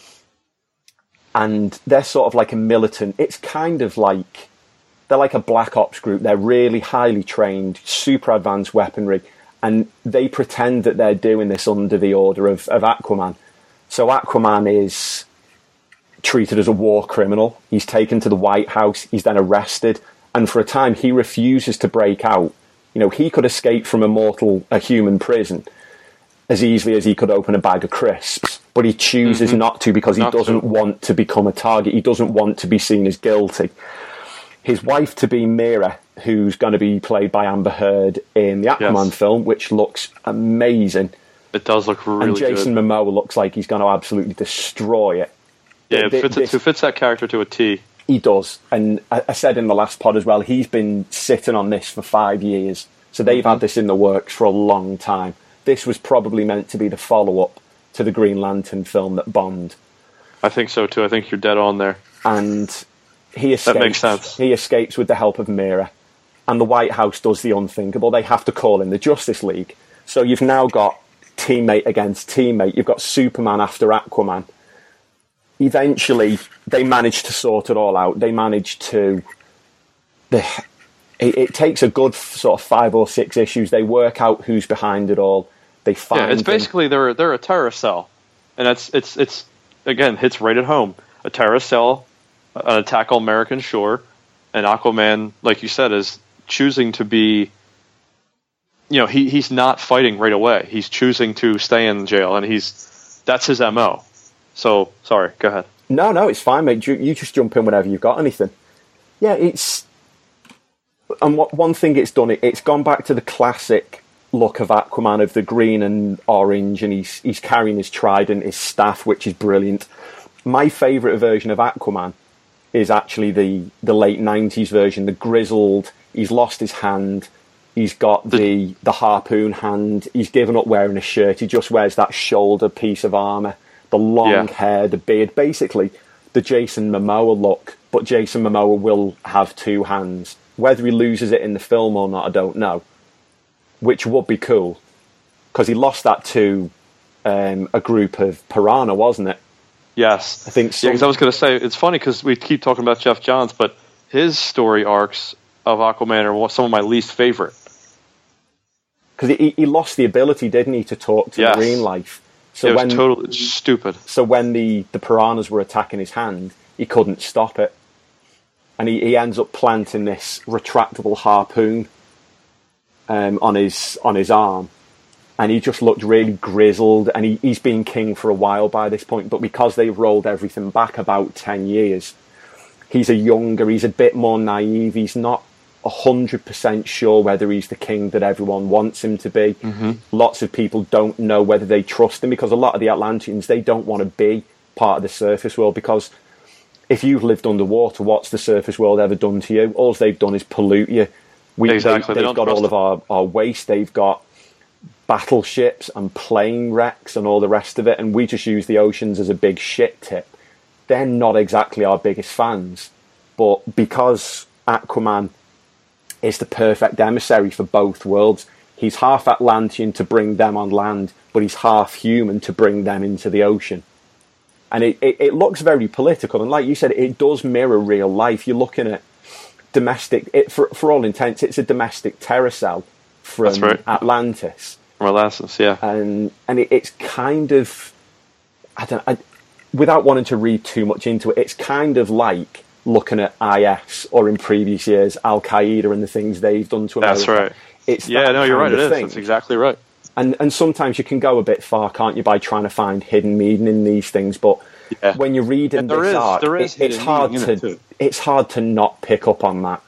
And they're sort of like a militant. It's kind of like, they're like a black ops group. They're really highly trained, super advanced weaponry. And they pretend that they're doing this under the order of, of Aquaman. So Aquaman is treated as a war criminal. He's taken to the White House. He's then arrested. And for a time, he refuses to break out. You know, he could escape from a mortal, a human prison as easily as he could open a bag of crisps. But he chooses mm-hmm. not to because he not doesn't to. want to become a target. He doesn't want to be seen as guilty. His wife-to-be, Mera, who's going to be played by Amber Heard in the Aquaman yes. film, which looks amazing. It does look really good. And Jason good. Momoa looks like he's going to absolutely destroy it. Yeah, it fits, this, it fits that character to a T. He does. And I, I said in the last pod as well, he's been sitting on this for five years. So they've mm-hmm. had this in the works for a long time. This was probably meant to be the follow-up to the Green Lantern film that bombed. I think so too. I think you're dead on there. And he escapes. That makes sense. He escapes with the help of Mera. And the White House does the unthinkable. They have to call in the Justice League. So you've now got teammate against teammate. You've got Superman after Aquaman. Eventually, they manage to sort it all out. They manage to... The, it, it takes a good sort of five or six issues. They work out who's behind it all. They find yeah, it's them. basically they're they're a terrorist cell, and it's it's it's again hits right at home. A terrorist cell, an attack on American shore, and Aquaman, like you said, is choosing to be. You know, he he's not fighting right away. He's choosing to stay in jail, and he's that's his M O. So sorry, go ahead. No, no, it's fine, mate. You, you just jump in whenever you've got anything. Yeah, it's and what one thing it's done. It, it's gone back to the classic look of Aquaman of the green and orange, and he's he's carrying his trident, his staff, which is brilliant. My favourite version of Aquaman is actually the the late nineties version, the grizzled. He's lost his hand. He's got the the harpoon hand. He's given up wearing a shirt. He just wears that shoulder piece of armour, the long yeah. hair, the beard. Basically, the Jason Momoa look. But Jason Momoa will have two hands. Whether he loses it in the film or not, I don't know. Which would be cool, because he lost that to um, a group of Piranha, wasn't it? Yes. I think so. Yeah, because I was going to say, it's funny because we keep talking about Jeff Johns, but his story arcs of Aquaman are some of my least favorite. Because he, he lost the ability, didn't he, to talk to yes. marine life. So it was when, totally stupid. So when the, the piranhas were attacking his hand, he couldn't stop it. And he, he ends up planting this retractable harpoon um, on his on his arm. And he just looked really grizzled, and he, he's been king for a while by this point. But because they've rolled everything back about ten years, he's a younger, he's a bit more naive. He's not one hundred percent sure whether he's the king that everyone wants him to be. Mm-hmm. Lots of people don't know whether they trust him, because a lot of the Atlanteans, they don't want to be part of the surface world, because if you've lived underwater, what's the surface world ever done to you? All they've done is pollute you. We, exactly. They, they've got all of our, our waste. They've got battleships and plane wrecks and all the rest of it, and we just use the oceans as a big shit tip. They're not exactly our biggest fans, but because Aquaman is the perfect emissary for both worlds, he's half Atlantean to bring them on land, but he's half human to bring them into the ocean. And it, it, it looks very political, and like you said, it does mirror real life. You're looking at domestic, it, for, for all intents, it's a domestic terror cell from That's right. Atlantis. Atlantis, yeah. And and it, it's kind of, I don't I, without wanting to read too much into it, it's kind of like looking at I S or in previous years Al Qaeda and the things they've done to America. That's right. It's yeah, no, you're right. It is. Thing. That's exactly right. And and sometimes you can go a bit far, can't you, by trying to find hidden meaning in these things? But yeah. when you're reading this is, art, there is it, it's hard to it it's hard to not pick up on that.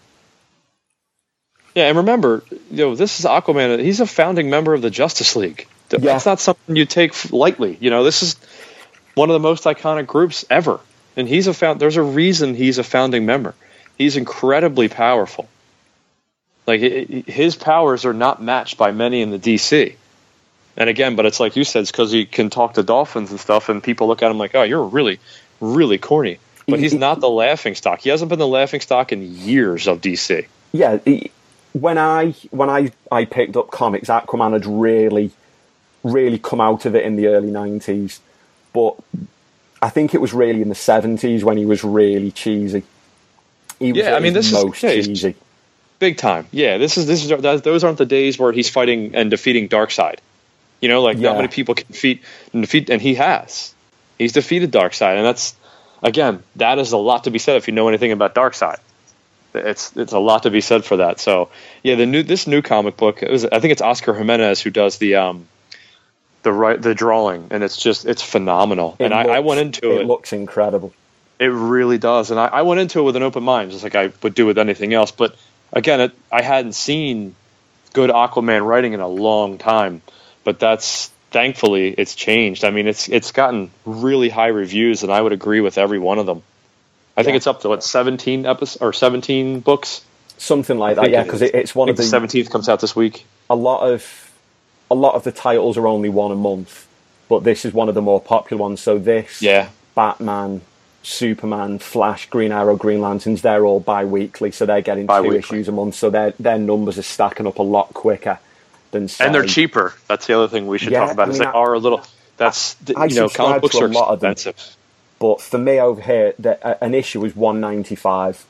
Yeah, and remember, you know, this is Aquaman. He's a founding member of the Justice League. That's yeah. not something you take lightly. You know, this is one of the most iconic groups ever, and he's a found. There's a reason he's a founding member. He's incredibly powerful. Like his powers are not matched by many in the D C. And again, but it's like you said, it's because he can talk to dolphins and stuff, and people look at him like, "Oh, you're really, really corny." But he's not the laughingstock. He hasn't been the laughingstock in years of D C. Yeah, he, when I when I, I picked up comics, Aquaman had really, really come out of it in the early nineties. But I think it was really in the seventies when he was really cheesy. He was yeah, I mean, this most is yeah, cheesy. Big time. Yeah, this is this is those aren't the days where he's fighting and defeating Darkseid. You know, like yeah. not many people can defeat and defeat, and he has. He's defeated Darkseid, and that's again, that is a lot to be said if you know anything about Darkseid. It's it's a lot to be said for that. So yeah, the new this new comic book, it was, I think it's Oscar Jimenez who does the um the right the drawing, and it's just it's phenomenal. It and looks, I, I went into it. It looks incredible. It really does, and I, I went into it with an open mind, just like I would do with anything else. But again, it, I hadn't seen good Aquaman writing in a long time, but that's thankfully it's changed. I mean, it's it's gotten really high reviews, and I would agree with every one of them. I yeah. think it's up to what seventeen episodes or seventeen books, something like that. Yeah, because it, it's one of the seventeenth comes out this week. A lot of a lot of the titles are only one a month, but this is one of the more popular ones. So this, yeah, Batman, Superman, Flash, Green Arrow, Green Lanterns, they're all bi-weekly, so they're getting bi-weekly. two issues a month, so their their numbers are stacking up a lot quicker than say, and they're cheaper. That's the other thing we should yeah, talk about. I mean, is they I, are a little. That's I, you know, comic books are expensive. But for me over here, the, uh, an issue is one ninety-five.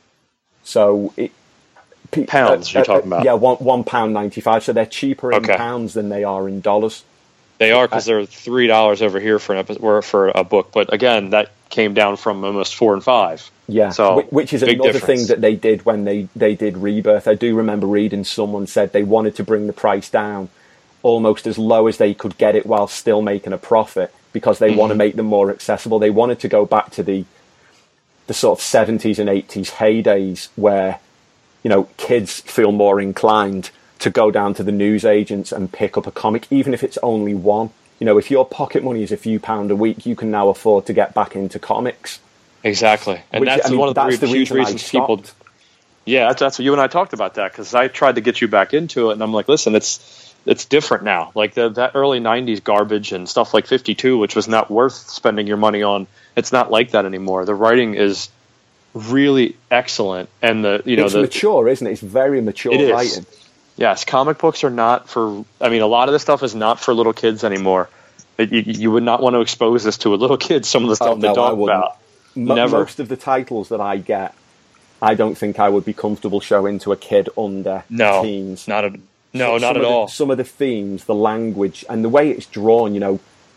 So it pounds uh, you're talking uh, about? Yeah, one one pound ninety-five. So they're cheaper in okay. pounds than they are in dollars. They are, because they're three dollars over here for an episode, or for a book. But again, that came down from almost four and five. Yeah, so which is another difference. thing that they did when they, they did Rebirth. I do remember reading someone said they wanted to bring the price down almost as low as they could get it while still making a profit, because they mm-hmm. want to make them more accessible. They wanted to go back to the the sort of seventies and eighties heydays where, you know, kids feel more inclined to go down to the newsagents and pick up a comic, even if it's only one. You know, if your pocket money is a few pound a week, you can now afford to get back into comics. Exactly, and Which, that's I mean, one of the, that's re- the huge reason reasons people. Yeah, that's, that's what you and I talked about that, because I tried to get you back into it, and I'm like, listen, it's it's different now. Like the, that early nineties garbage and stuff like fifty-two, which was not worth spending your money on. It's not like that anymore. The writing is really excellent, and the you know it's the mature, isn't it? It's very mature it writing. Is. Yes, comic books are not for. I mean, a lot of this stuff is not for little kids anymore. It, you, you would not want to expose this to a little kid. Some of the stuff oh, no, they talk about. Mo- Never. Most of the titles that I get, I don't think I would be comfortable showing to a kid under no, teens. Not a, no, so, not at the, all. Some of the themes, the language, and the way it's drawn, you know,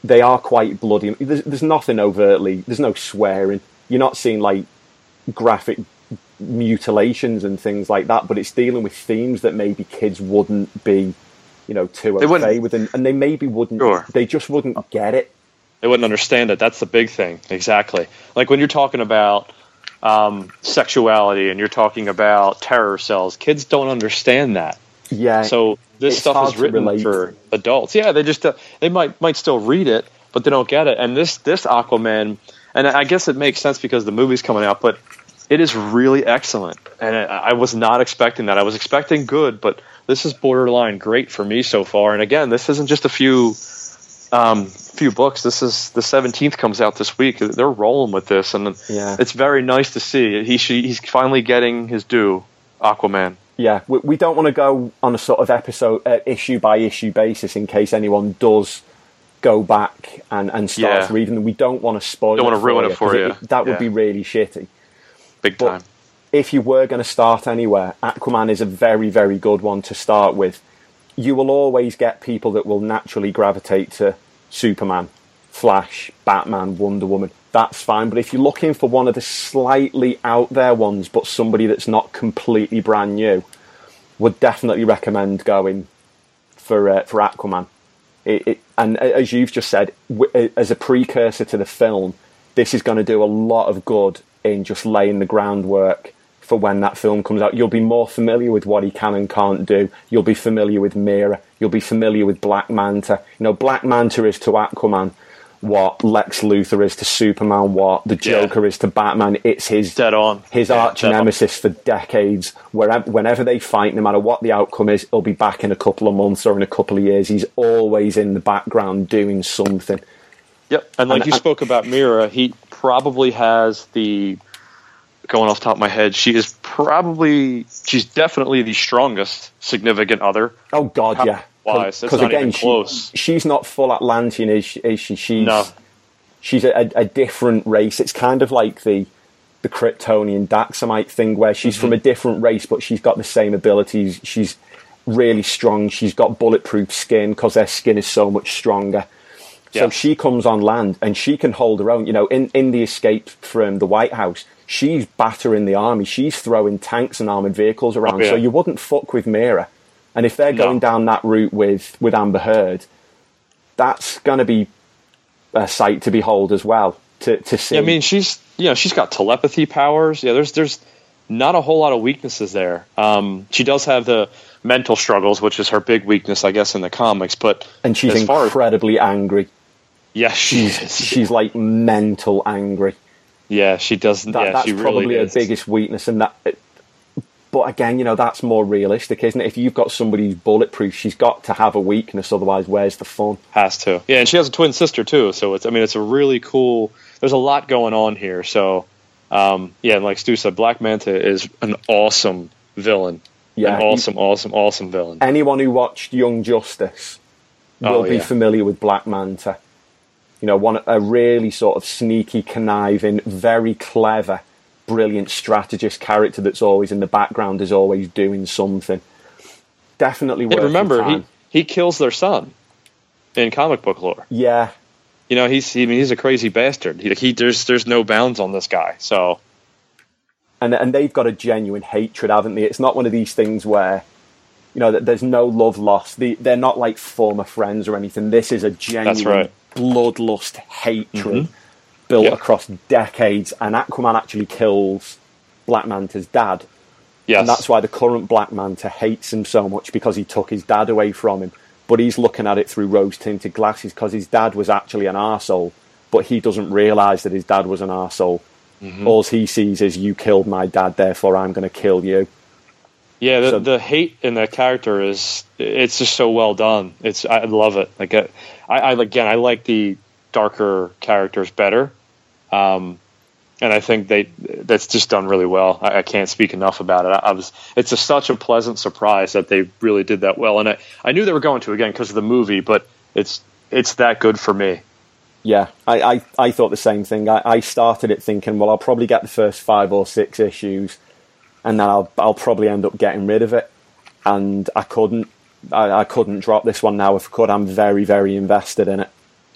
they are quite bloody. There's, there's nothing overtly. There's no swearing. You're not seeing like graphic mutilations and things like that. But it's dealing with themes that maybe kids wouldn't be, you know, too okay with, and, and they maybe wouldn't. Sure. They just wouldn't get it. They wouldn't understand it. That's the big thing. Exactly. Like when you're talking about um, sexuality and you're talking about terror cells, kids don't understand that. Yeah. So this stuff is written for adults. Yeah, they just uh, they might might still read it, but they don't get it. And this this Aquaman, and I guess it makes sense because the movie's coming out, but it is really excellent. And I, I was not expecting that. I was expecting good, but this is borderline great for me so far. And again, this isn't just a few um, few books. This is the seventeenth comes out this week. They're rolling with this, and yeah. It's very nice to see. He he's finally getting his due, Aquaman. Yeah, we, we don't want to go on a sort of episode, uh, issue by issue basis in case anyone does go back and, and starts yeah. reading them. We don't want to spoil don't it want to ruin you, it for you. It, that would yeah. be really shitty. Big but time. If you were going to start anywhere, Aquaman is a very, very good one to start with. You will always get people that will naturally gravitate to Superman, Flash, Batman, Wonder Woman. That's fine. But if you're looking for one of the slightly out there ones, but somebody that's not completely brand new, would definitely recommend going for uh, for Aquaman. It, it, and as you've just said, w- as a precursor to the film, this is going to do a lot of good in just laying the groundwork for when that film comes out. You'll be more familiar with what he can and can't do. You'll be familiar with Mera. You'll be familiar with Black Manta. You know, Black Manta is to Aquaman what Lex Luthor is to Superman, what the Joker yeah. is to Batman. It's his dead on his yeah, arch nemesis for decades. Wherever, whenever they fight, no matter what the outcome is, he'll be back in a couple of months or in a couple of years. He's always in the background doing something. Yep, and like and, you and, spoke about Mera, he probably has the, going off the top of my head, she is probably, she's definitely the strongest significant other. Oh, God, How, yeah. Because again, she, she's not full Atlantean, is she? Is she? She's, no. She's a, a different race. It's kind of like the the Kryptonian Daxamite thing, where she's mm-hmm. from a different race, but she's got the same abilities. She's really strong. She's got bulletproof skin because their skin is so much stronger. So yes. she comes on land and she can hold her own. You know, in, in the escape from the White House, she's battering the army. She's throwing tanks and armoured vehicles around. Oh, yeah. So you wouldn't fuck with Mera. And if they're going no. down that route with, with Amber Heard, that's going to be a sight to behold as well. To to see. Yeah, I mean, she's you know she's got telepathy powers. Yeah, there's there's not a whole lot of weaknesses there. Um, she does have the mental struggles, which is her big weakness, I guess, in the comics. But and she's as incredibly far as, angry. Yeah, she she's is. she's like mental angry. Yeah, she does. That, yeah, that's she probably really her is. biggest weakness, and that. But again, you know, that's more realistic, isn't it? If you've got somebody who's bulletproof, she's got to have a weakness, otherwise where's the fun? Has to. Yeah, and she has a twin sister too, so it's I mean it's a really cool, there's a lot going on here. So um, yeah, like Stu said, Black Manta is an awesome villain. Yeah, an awesome, he, awesome, awesome villain. Anyone who watched Young Justice will oh, be yeah. familiar with Black Manta. You know, one a really sort of sneaky, conniving, very clever, brilliant strategist character that's always in the background, is always doing something. Definitely worth hey, remember, your time. he he kills their son in comic book lore. Yeah, you know he's he, he's a crazy bastard. He, he there's there's no bounds on this guy. So, and and they've got a genuine hatred, haven't they? It's not one of these things where, you know, that there's no love lost. They, they're not like former friends or anything. This is a genuine That's right. bloodlust hatred. Mm-hmm. Built yep. across decades, and Aquaman actually kills Black Manta's dad. Yes. And that's why the current Black Manta hates him so much, because he took his dad away from him. But he's looking at it through rose-tinted glasses, because his dad was actually an arsehole, but he doesn't realise that his dad was an arsehole. Mm-hmm. All he sees is, you killed my dad, therefore I'm going to kill you. Yeah, the, so, the hate in that character is, it's just so well done. It's I love it. Like I, I again, I like the darker characters better, um, and I think they that's just done really well. I, I can't speak enough about it. I, I was it's a, such a pleasant surprise that they really did that well, and I, I knew they were going to again because of the movie, but it's it's that good for me. Yeah, I, I, I thought the same thing. I, I started it thinking, well, I'll probably get the first five or six issues, and then I'll I'll probably end up getting rid of it, and I couldn't. I, I couldn't drop this one now. If I could, I'm very very invested in it.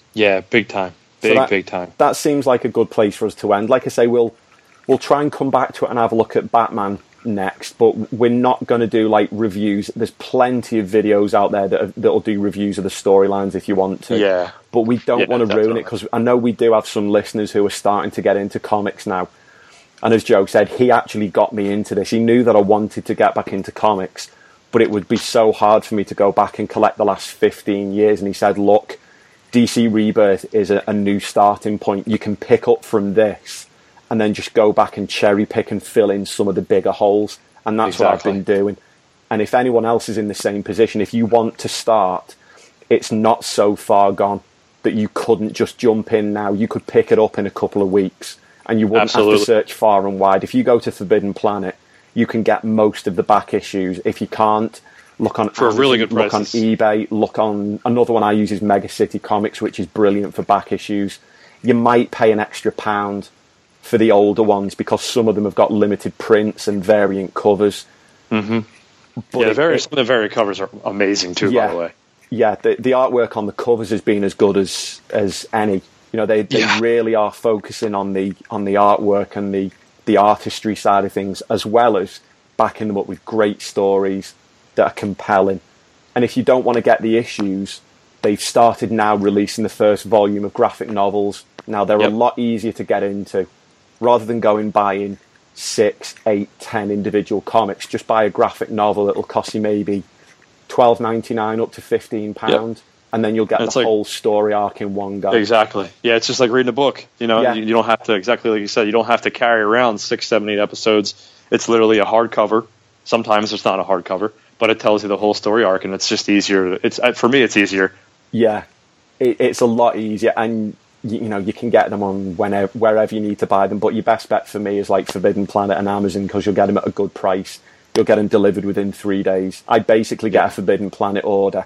Yeah, big time. Big, so that, big time. That seems like a good place for us to end. Like I say, we'll we'll try and come back to it and have a look at Batman next, but we're not going to do like reviews. There's plenty of videos out there that that'll do reviews of the storylines if you want to. Yeah. But we don't yeah, want to definitely. ruin it, because I know we do have some listeners who are starting to get into comics now. And as Joe said, he actually got me into this. He knew that I wanted to get back into comics, but it would be so hard for me to go back and collect the last fifteen years. And he said, look, D C Rebirth is a, a new starting point. You can pick up from this and then just go back and cherry pick and fill in some of the bigger holes. And that's exactly. what I've been doing. And if anyone else is in the same position, if you want to start, it's not so far gone that you couldn't just jump in now. You could pick it up in a couple of weeks and you wouldn't Absolutely. have to search far and wide. If you go to Forbidden Planet, you can get most of the back issues. If you can't, look on for Amazon, really good look on prices. eBay, look on... Another one I use is Mega City Comics, which is brilliant for back issues. You might pay an extra pound for the older ones because some of them have got limited prints and variant covers. Mm-hmm. But yeah, it, very, it, some of the variant covers are amazing too, yeah, by the way. Yeah, the, the artwork on the covers has been as good as as any. You know, they, they Yeah. really are focusing on the on the artwork and the, the artistry side of things, as well as backing them up with great stories that are compelling. And if you don't want to get the issues, they've started now releasing the first volume of graphic novels. Now, they're Yep. a lot easier to get into. Rather than going buying six, eight, ten individual comics, just buy a graphic novel that'll cost you maybe twelve ninety-nine up to fifteen pounds, yep. and then you'll get it's the like, whole story arc in one go. Exactly. Yeah, it's just like reading a book. You know, Yeah. you, you don't have to, exactly like you said, you don't have to carry around six, seven, eight episodes. It's literally a hardcover. Sometimes it's not a hardcover, but it tells you the whole story arc, and it's just easier. It's for me, it's easier. Yeah, it, it's a lot easier, and you, you know you can get them on whenever, wherever you need to buy them. But your best bet for me is like Forbidden Planet and Amazon, because you'll get them at a good price. You'll get them delivered within three days. I basically get a Forbidden Planet order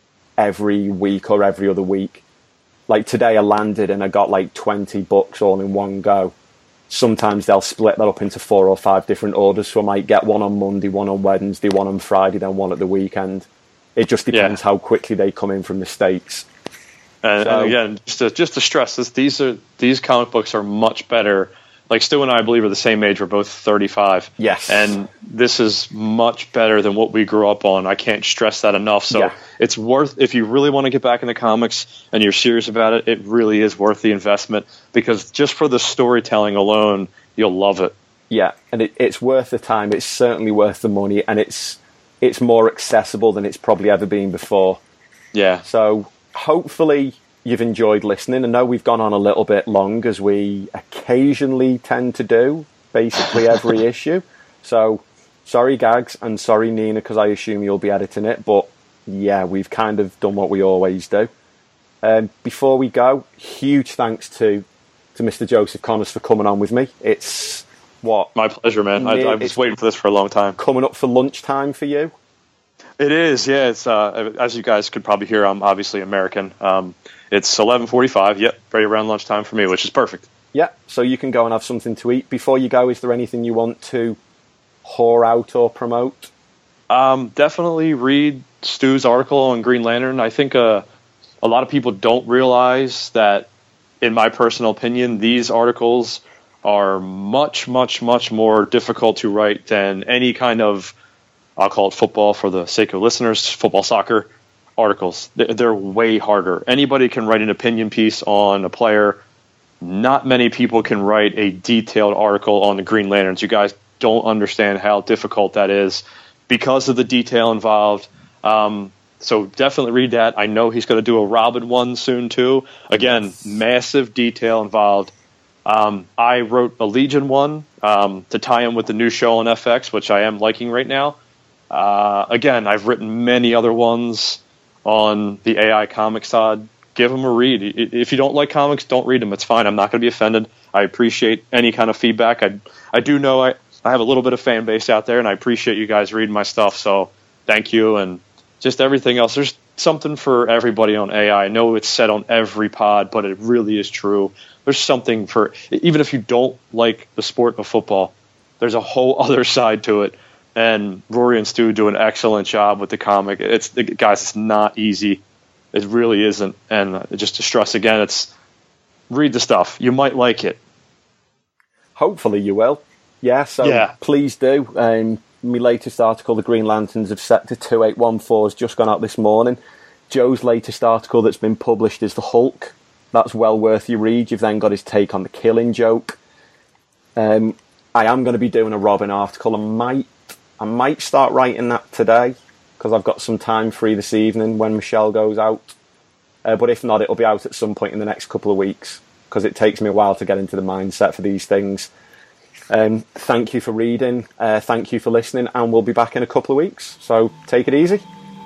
every week or every other week. Like today, I landed and I got like twenty books all in one go. Sometimes they'll split that up into four or five different orders, so I might get one on Monday, one on Wednesday, one on Friday, then one at the weekend. It just depends Yeah. how quickly they come in from the States. And, So- and again, just to, just to stress this, these are these comic books are much better. Like Stu and I, I believe, are the same age. We're both thirty-five. Yes. And this is much better than what we grew up on. I can't stress that enough. So Yeah. it's worth, if you really want to get back into comics and you're serious about it, it really is worth the investment, because just for the storytelling alone, you'll love it. Yeah, and it, it's worth the time. It's certainly worth the money, and it's it's more accessible than it's probably ever been before. Yeah. So hopefully you've enjoyed listening. I know we've gone on a little bit long, as we occasionally tend to do, basically every issue. So sorry, Gags, and sorry, Nina, because I assume you'll be editing it. But yeah, we've kind of done what we always do. Um, before we go, huge thanks to, to Mister Joseph Connors for coming on with me. It's, what, My pleasure, man. I, I was It's- waiting for this for a long time. coming up for lunchtime for you? It is, yeah. It's uh, as you guys could probably hear, I'm obviously American. Um, it's eleven forty-five. Yep, right around lunchtime for me, which is perfect. Yeah, so you can go and have something to eat. Before you go, is there anything you want to whore out or promote? Um, definitely read Stu's article on Green Lantern. I think uh, a lot of people don't realize that, in my personal opinion, these articles are much, much, much more difficult to write than any kind of, I'll call it football for the sake of listeners, football, soccer articles. They're they're way harder. Anybody can write an opinion piece on a player. Not many people can write a detailed article on the Green Lanterns. You guys don't understand how difficult that is because of the detail involved. Um, so definitely read that. I know he's going to do a Robin one soon too. Again, massive detail involved. Um, I wrote a Legion one um, to tie in with the new show on F X, which I am liking right now. Uh, again, I've written many other ones on the A I comic side. Give them a read. If you don't like comics, don't read them. It's fine. I'm not going to be offended. I appreciate any kind of feedback. I I do know I, I have a little bit of fan base out there, and I appreciate you guys reading my stuff. So thank you. And just everything else. There's something for everybody on A I. I know it's said on every pod, but it really is true. There's something for, even if you don't like the sport of football, there's a whole other side to it. And Rory and Stu do an excellent job with the comic. It's guys, it's not easy. It really isn't. And just to stress again, it's read the stuff. You might like it. Hopefully you will. Yeah, so yeah. please do. Um, my latest article, The Green Lanterns of Sector two eight one four, has just gone out this morning. Joe's latest article that's been published is The Hulk. That's well worth your read. You've then got his take on the Killing Joke. Um, I am going to be doing a Robin article. I might, I might start writing that today because I've got some time free this evening when Michelle goes out. Uh, but if not, it'll be out at some point in the next couple of weeks because it takes me a while to get into the mindset for these things. Um, thank you for reading. Uh, thank you for listening. And we'll be back in a couple of weeks. So take it easy.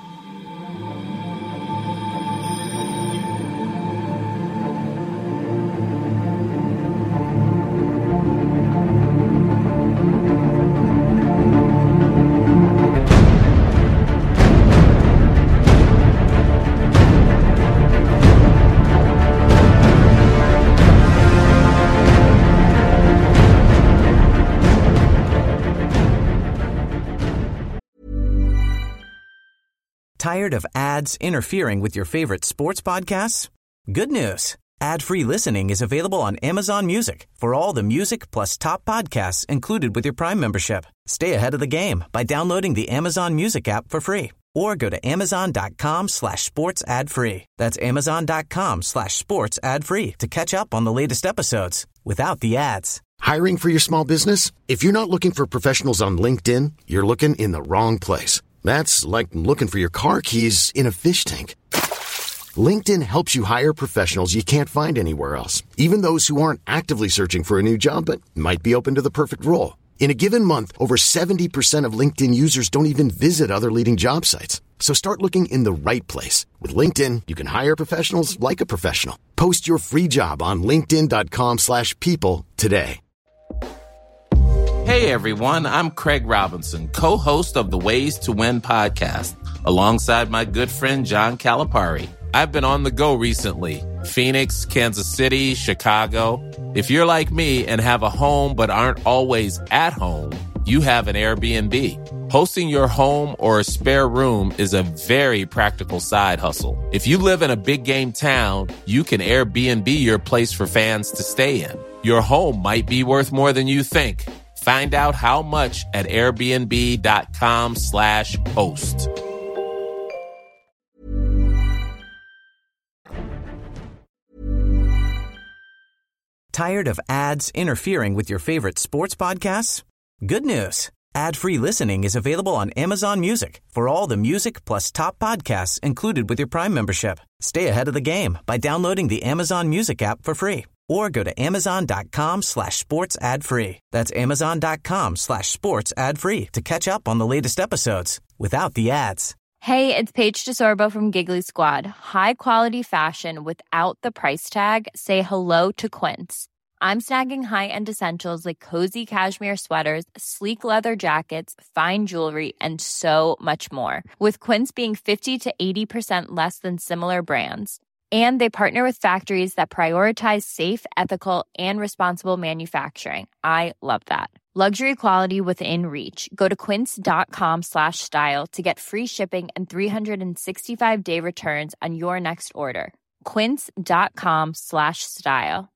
Tired of ads interfering with your favorite sports podcasts? Good news. Ad-free listening is available on Amazon Music for all the music plus top podcasts included with your Prime membership. Stay ahead of the game by downloading the Amazon Music app for free or go to amazon.com slash sports ad free. That's amazon.com slash sports ad free to catch up on the latest episodes without the ads. Hiring for your small business? If you're not looking for professionals on LinkedIn, you're looking in the wrong place. That's like looking for your car keys in a fish tank. LinkedIn helps you hire professionals you can't find anywhere else, even those who aren't actively searching for a new job but might be open to the perfect role. In a given month, over seventy percent of LinkedIn users don't even visit other leading job sites. So start looking in the right place. With LinkedIn, you can hire professionals like a professional. Post your free job on linkedin.com slash people today. Hey everyone, I'm Craig Robinson, co-host of the Ways to Win podcast, alongside my good friend John Calipari. I've been on the go recently. Phoenix, Kansas City, Chicago. If you're like me and have a home but aren't always at home, you have an Airbnb. Hosting your home or a spare room is a very practical side hustle. If you live in a big game town, you can Airbnb your place for fans to stay in. Your home might be worth more than you think. Find out how much at airbnb.com slash host. Tired of ads interfering with your favorite sports podcasts? Good news. Ad-free listening is available on Amazon Music for all the music plus top podcasts included with your Prime membership. Stay ahead of the game by downloading the Amazon Music app for free or go to amazon.com slash sports ad free. That's amazon.com slash sports ad free to catch up on the latest episodes without the ads. Hey, it's Paige DeSorbo from Giggly Squad. High quality fashion without the price tag. Say hello to Quince. I'm snagging high-end essentials like cozy cashmere sweaters, sleek leather jackets, fine jewelry, and so much more. With Quince being fifty to eighty percent less than similar brands. And they partner with factories that prioritize safe, ethical, and responsible manufacturing. I love that. Luxury quality within reach. Go to quince.com slash style to get free shipping and three sixty-five day returns on your next order. Quince.com slash style.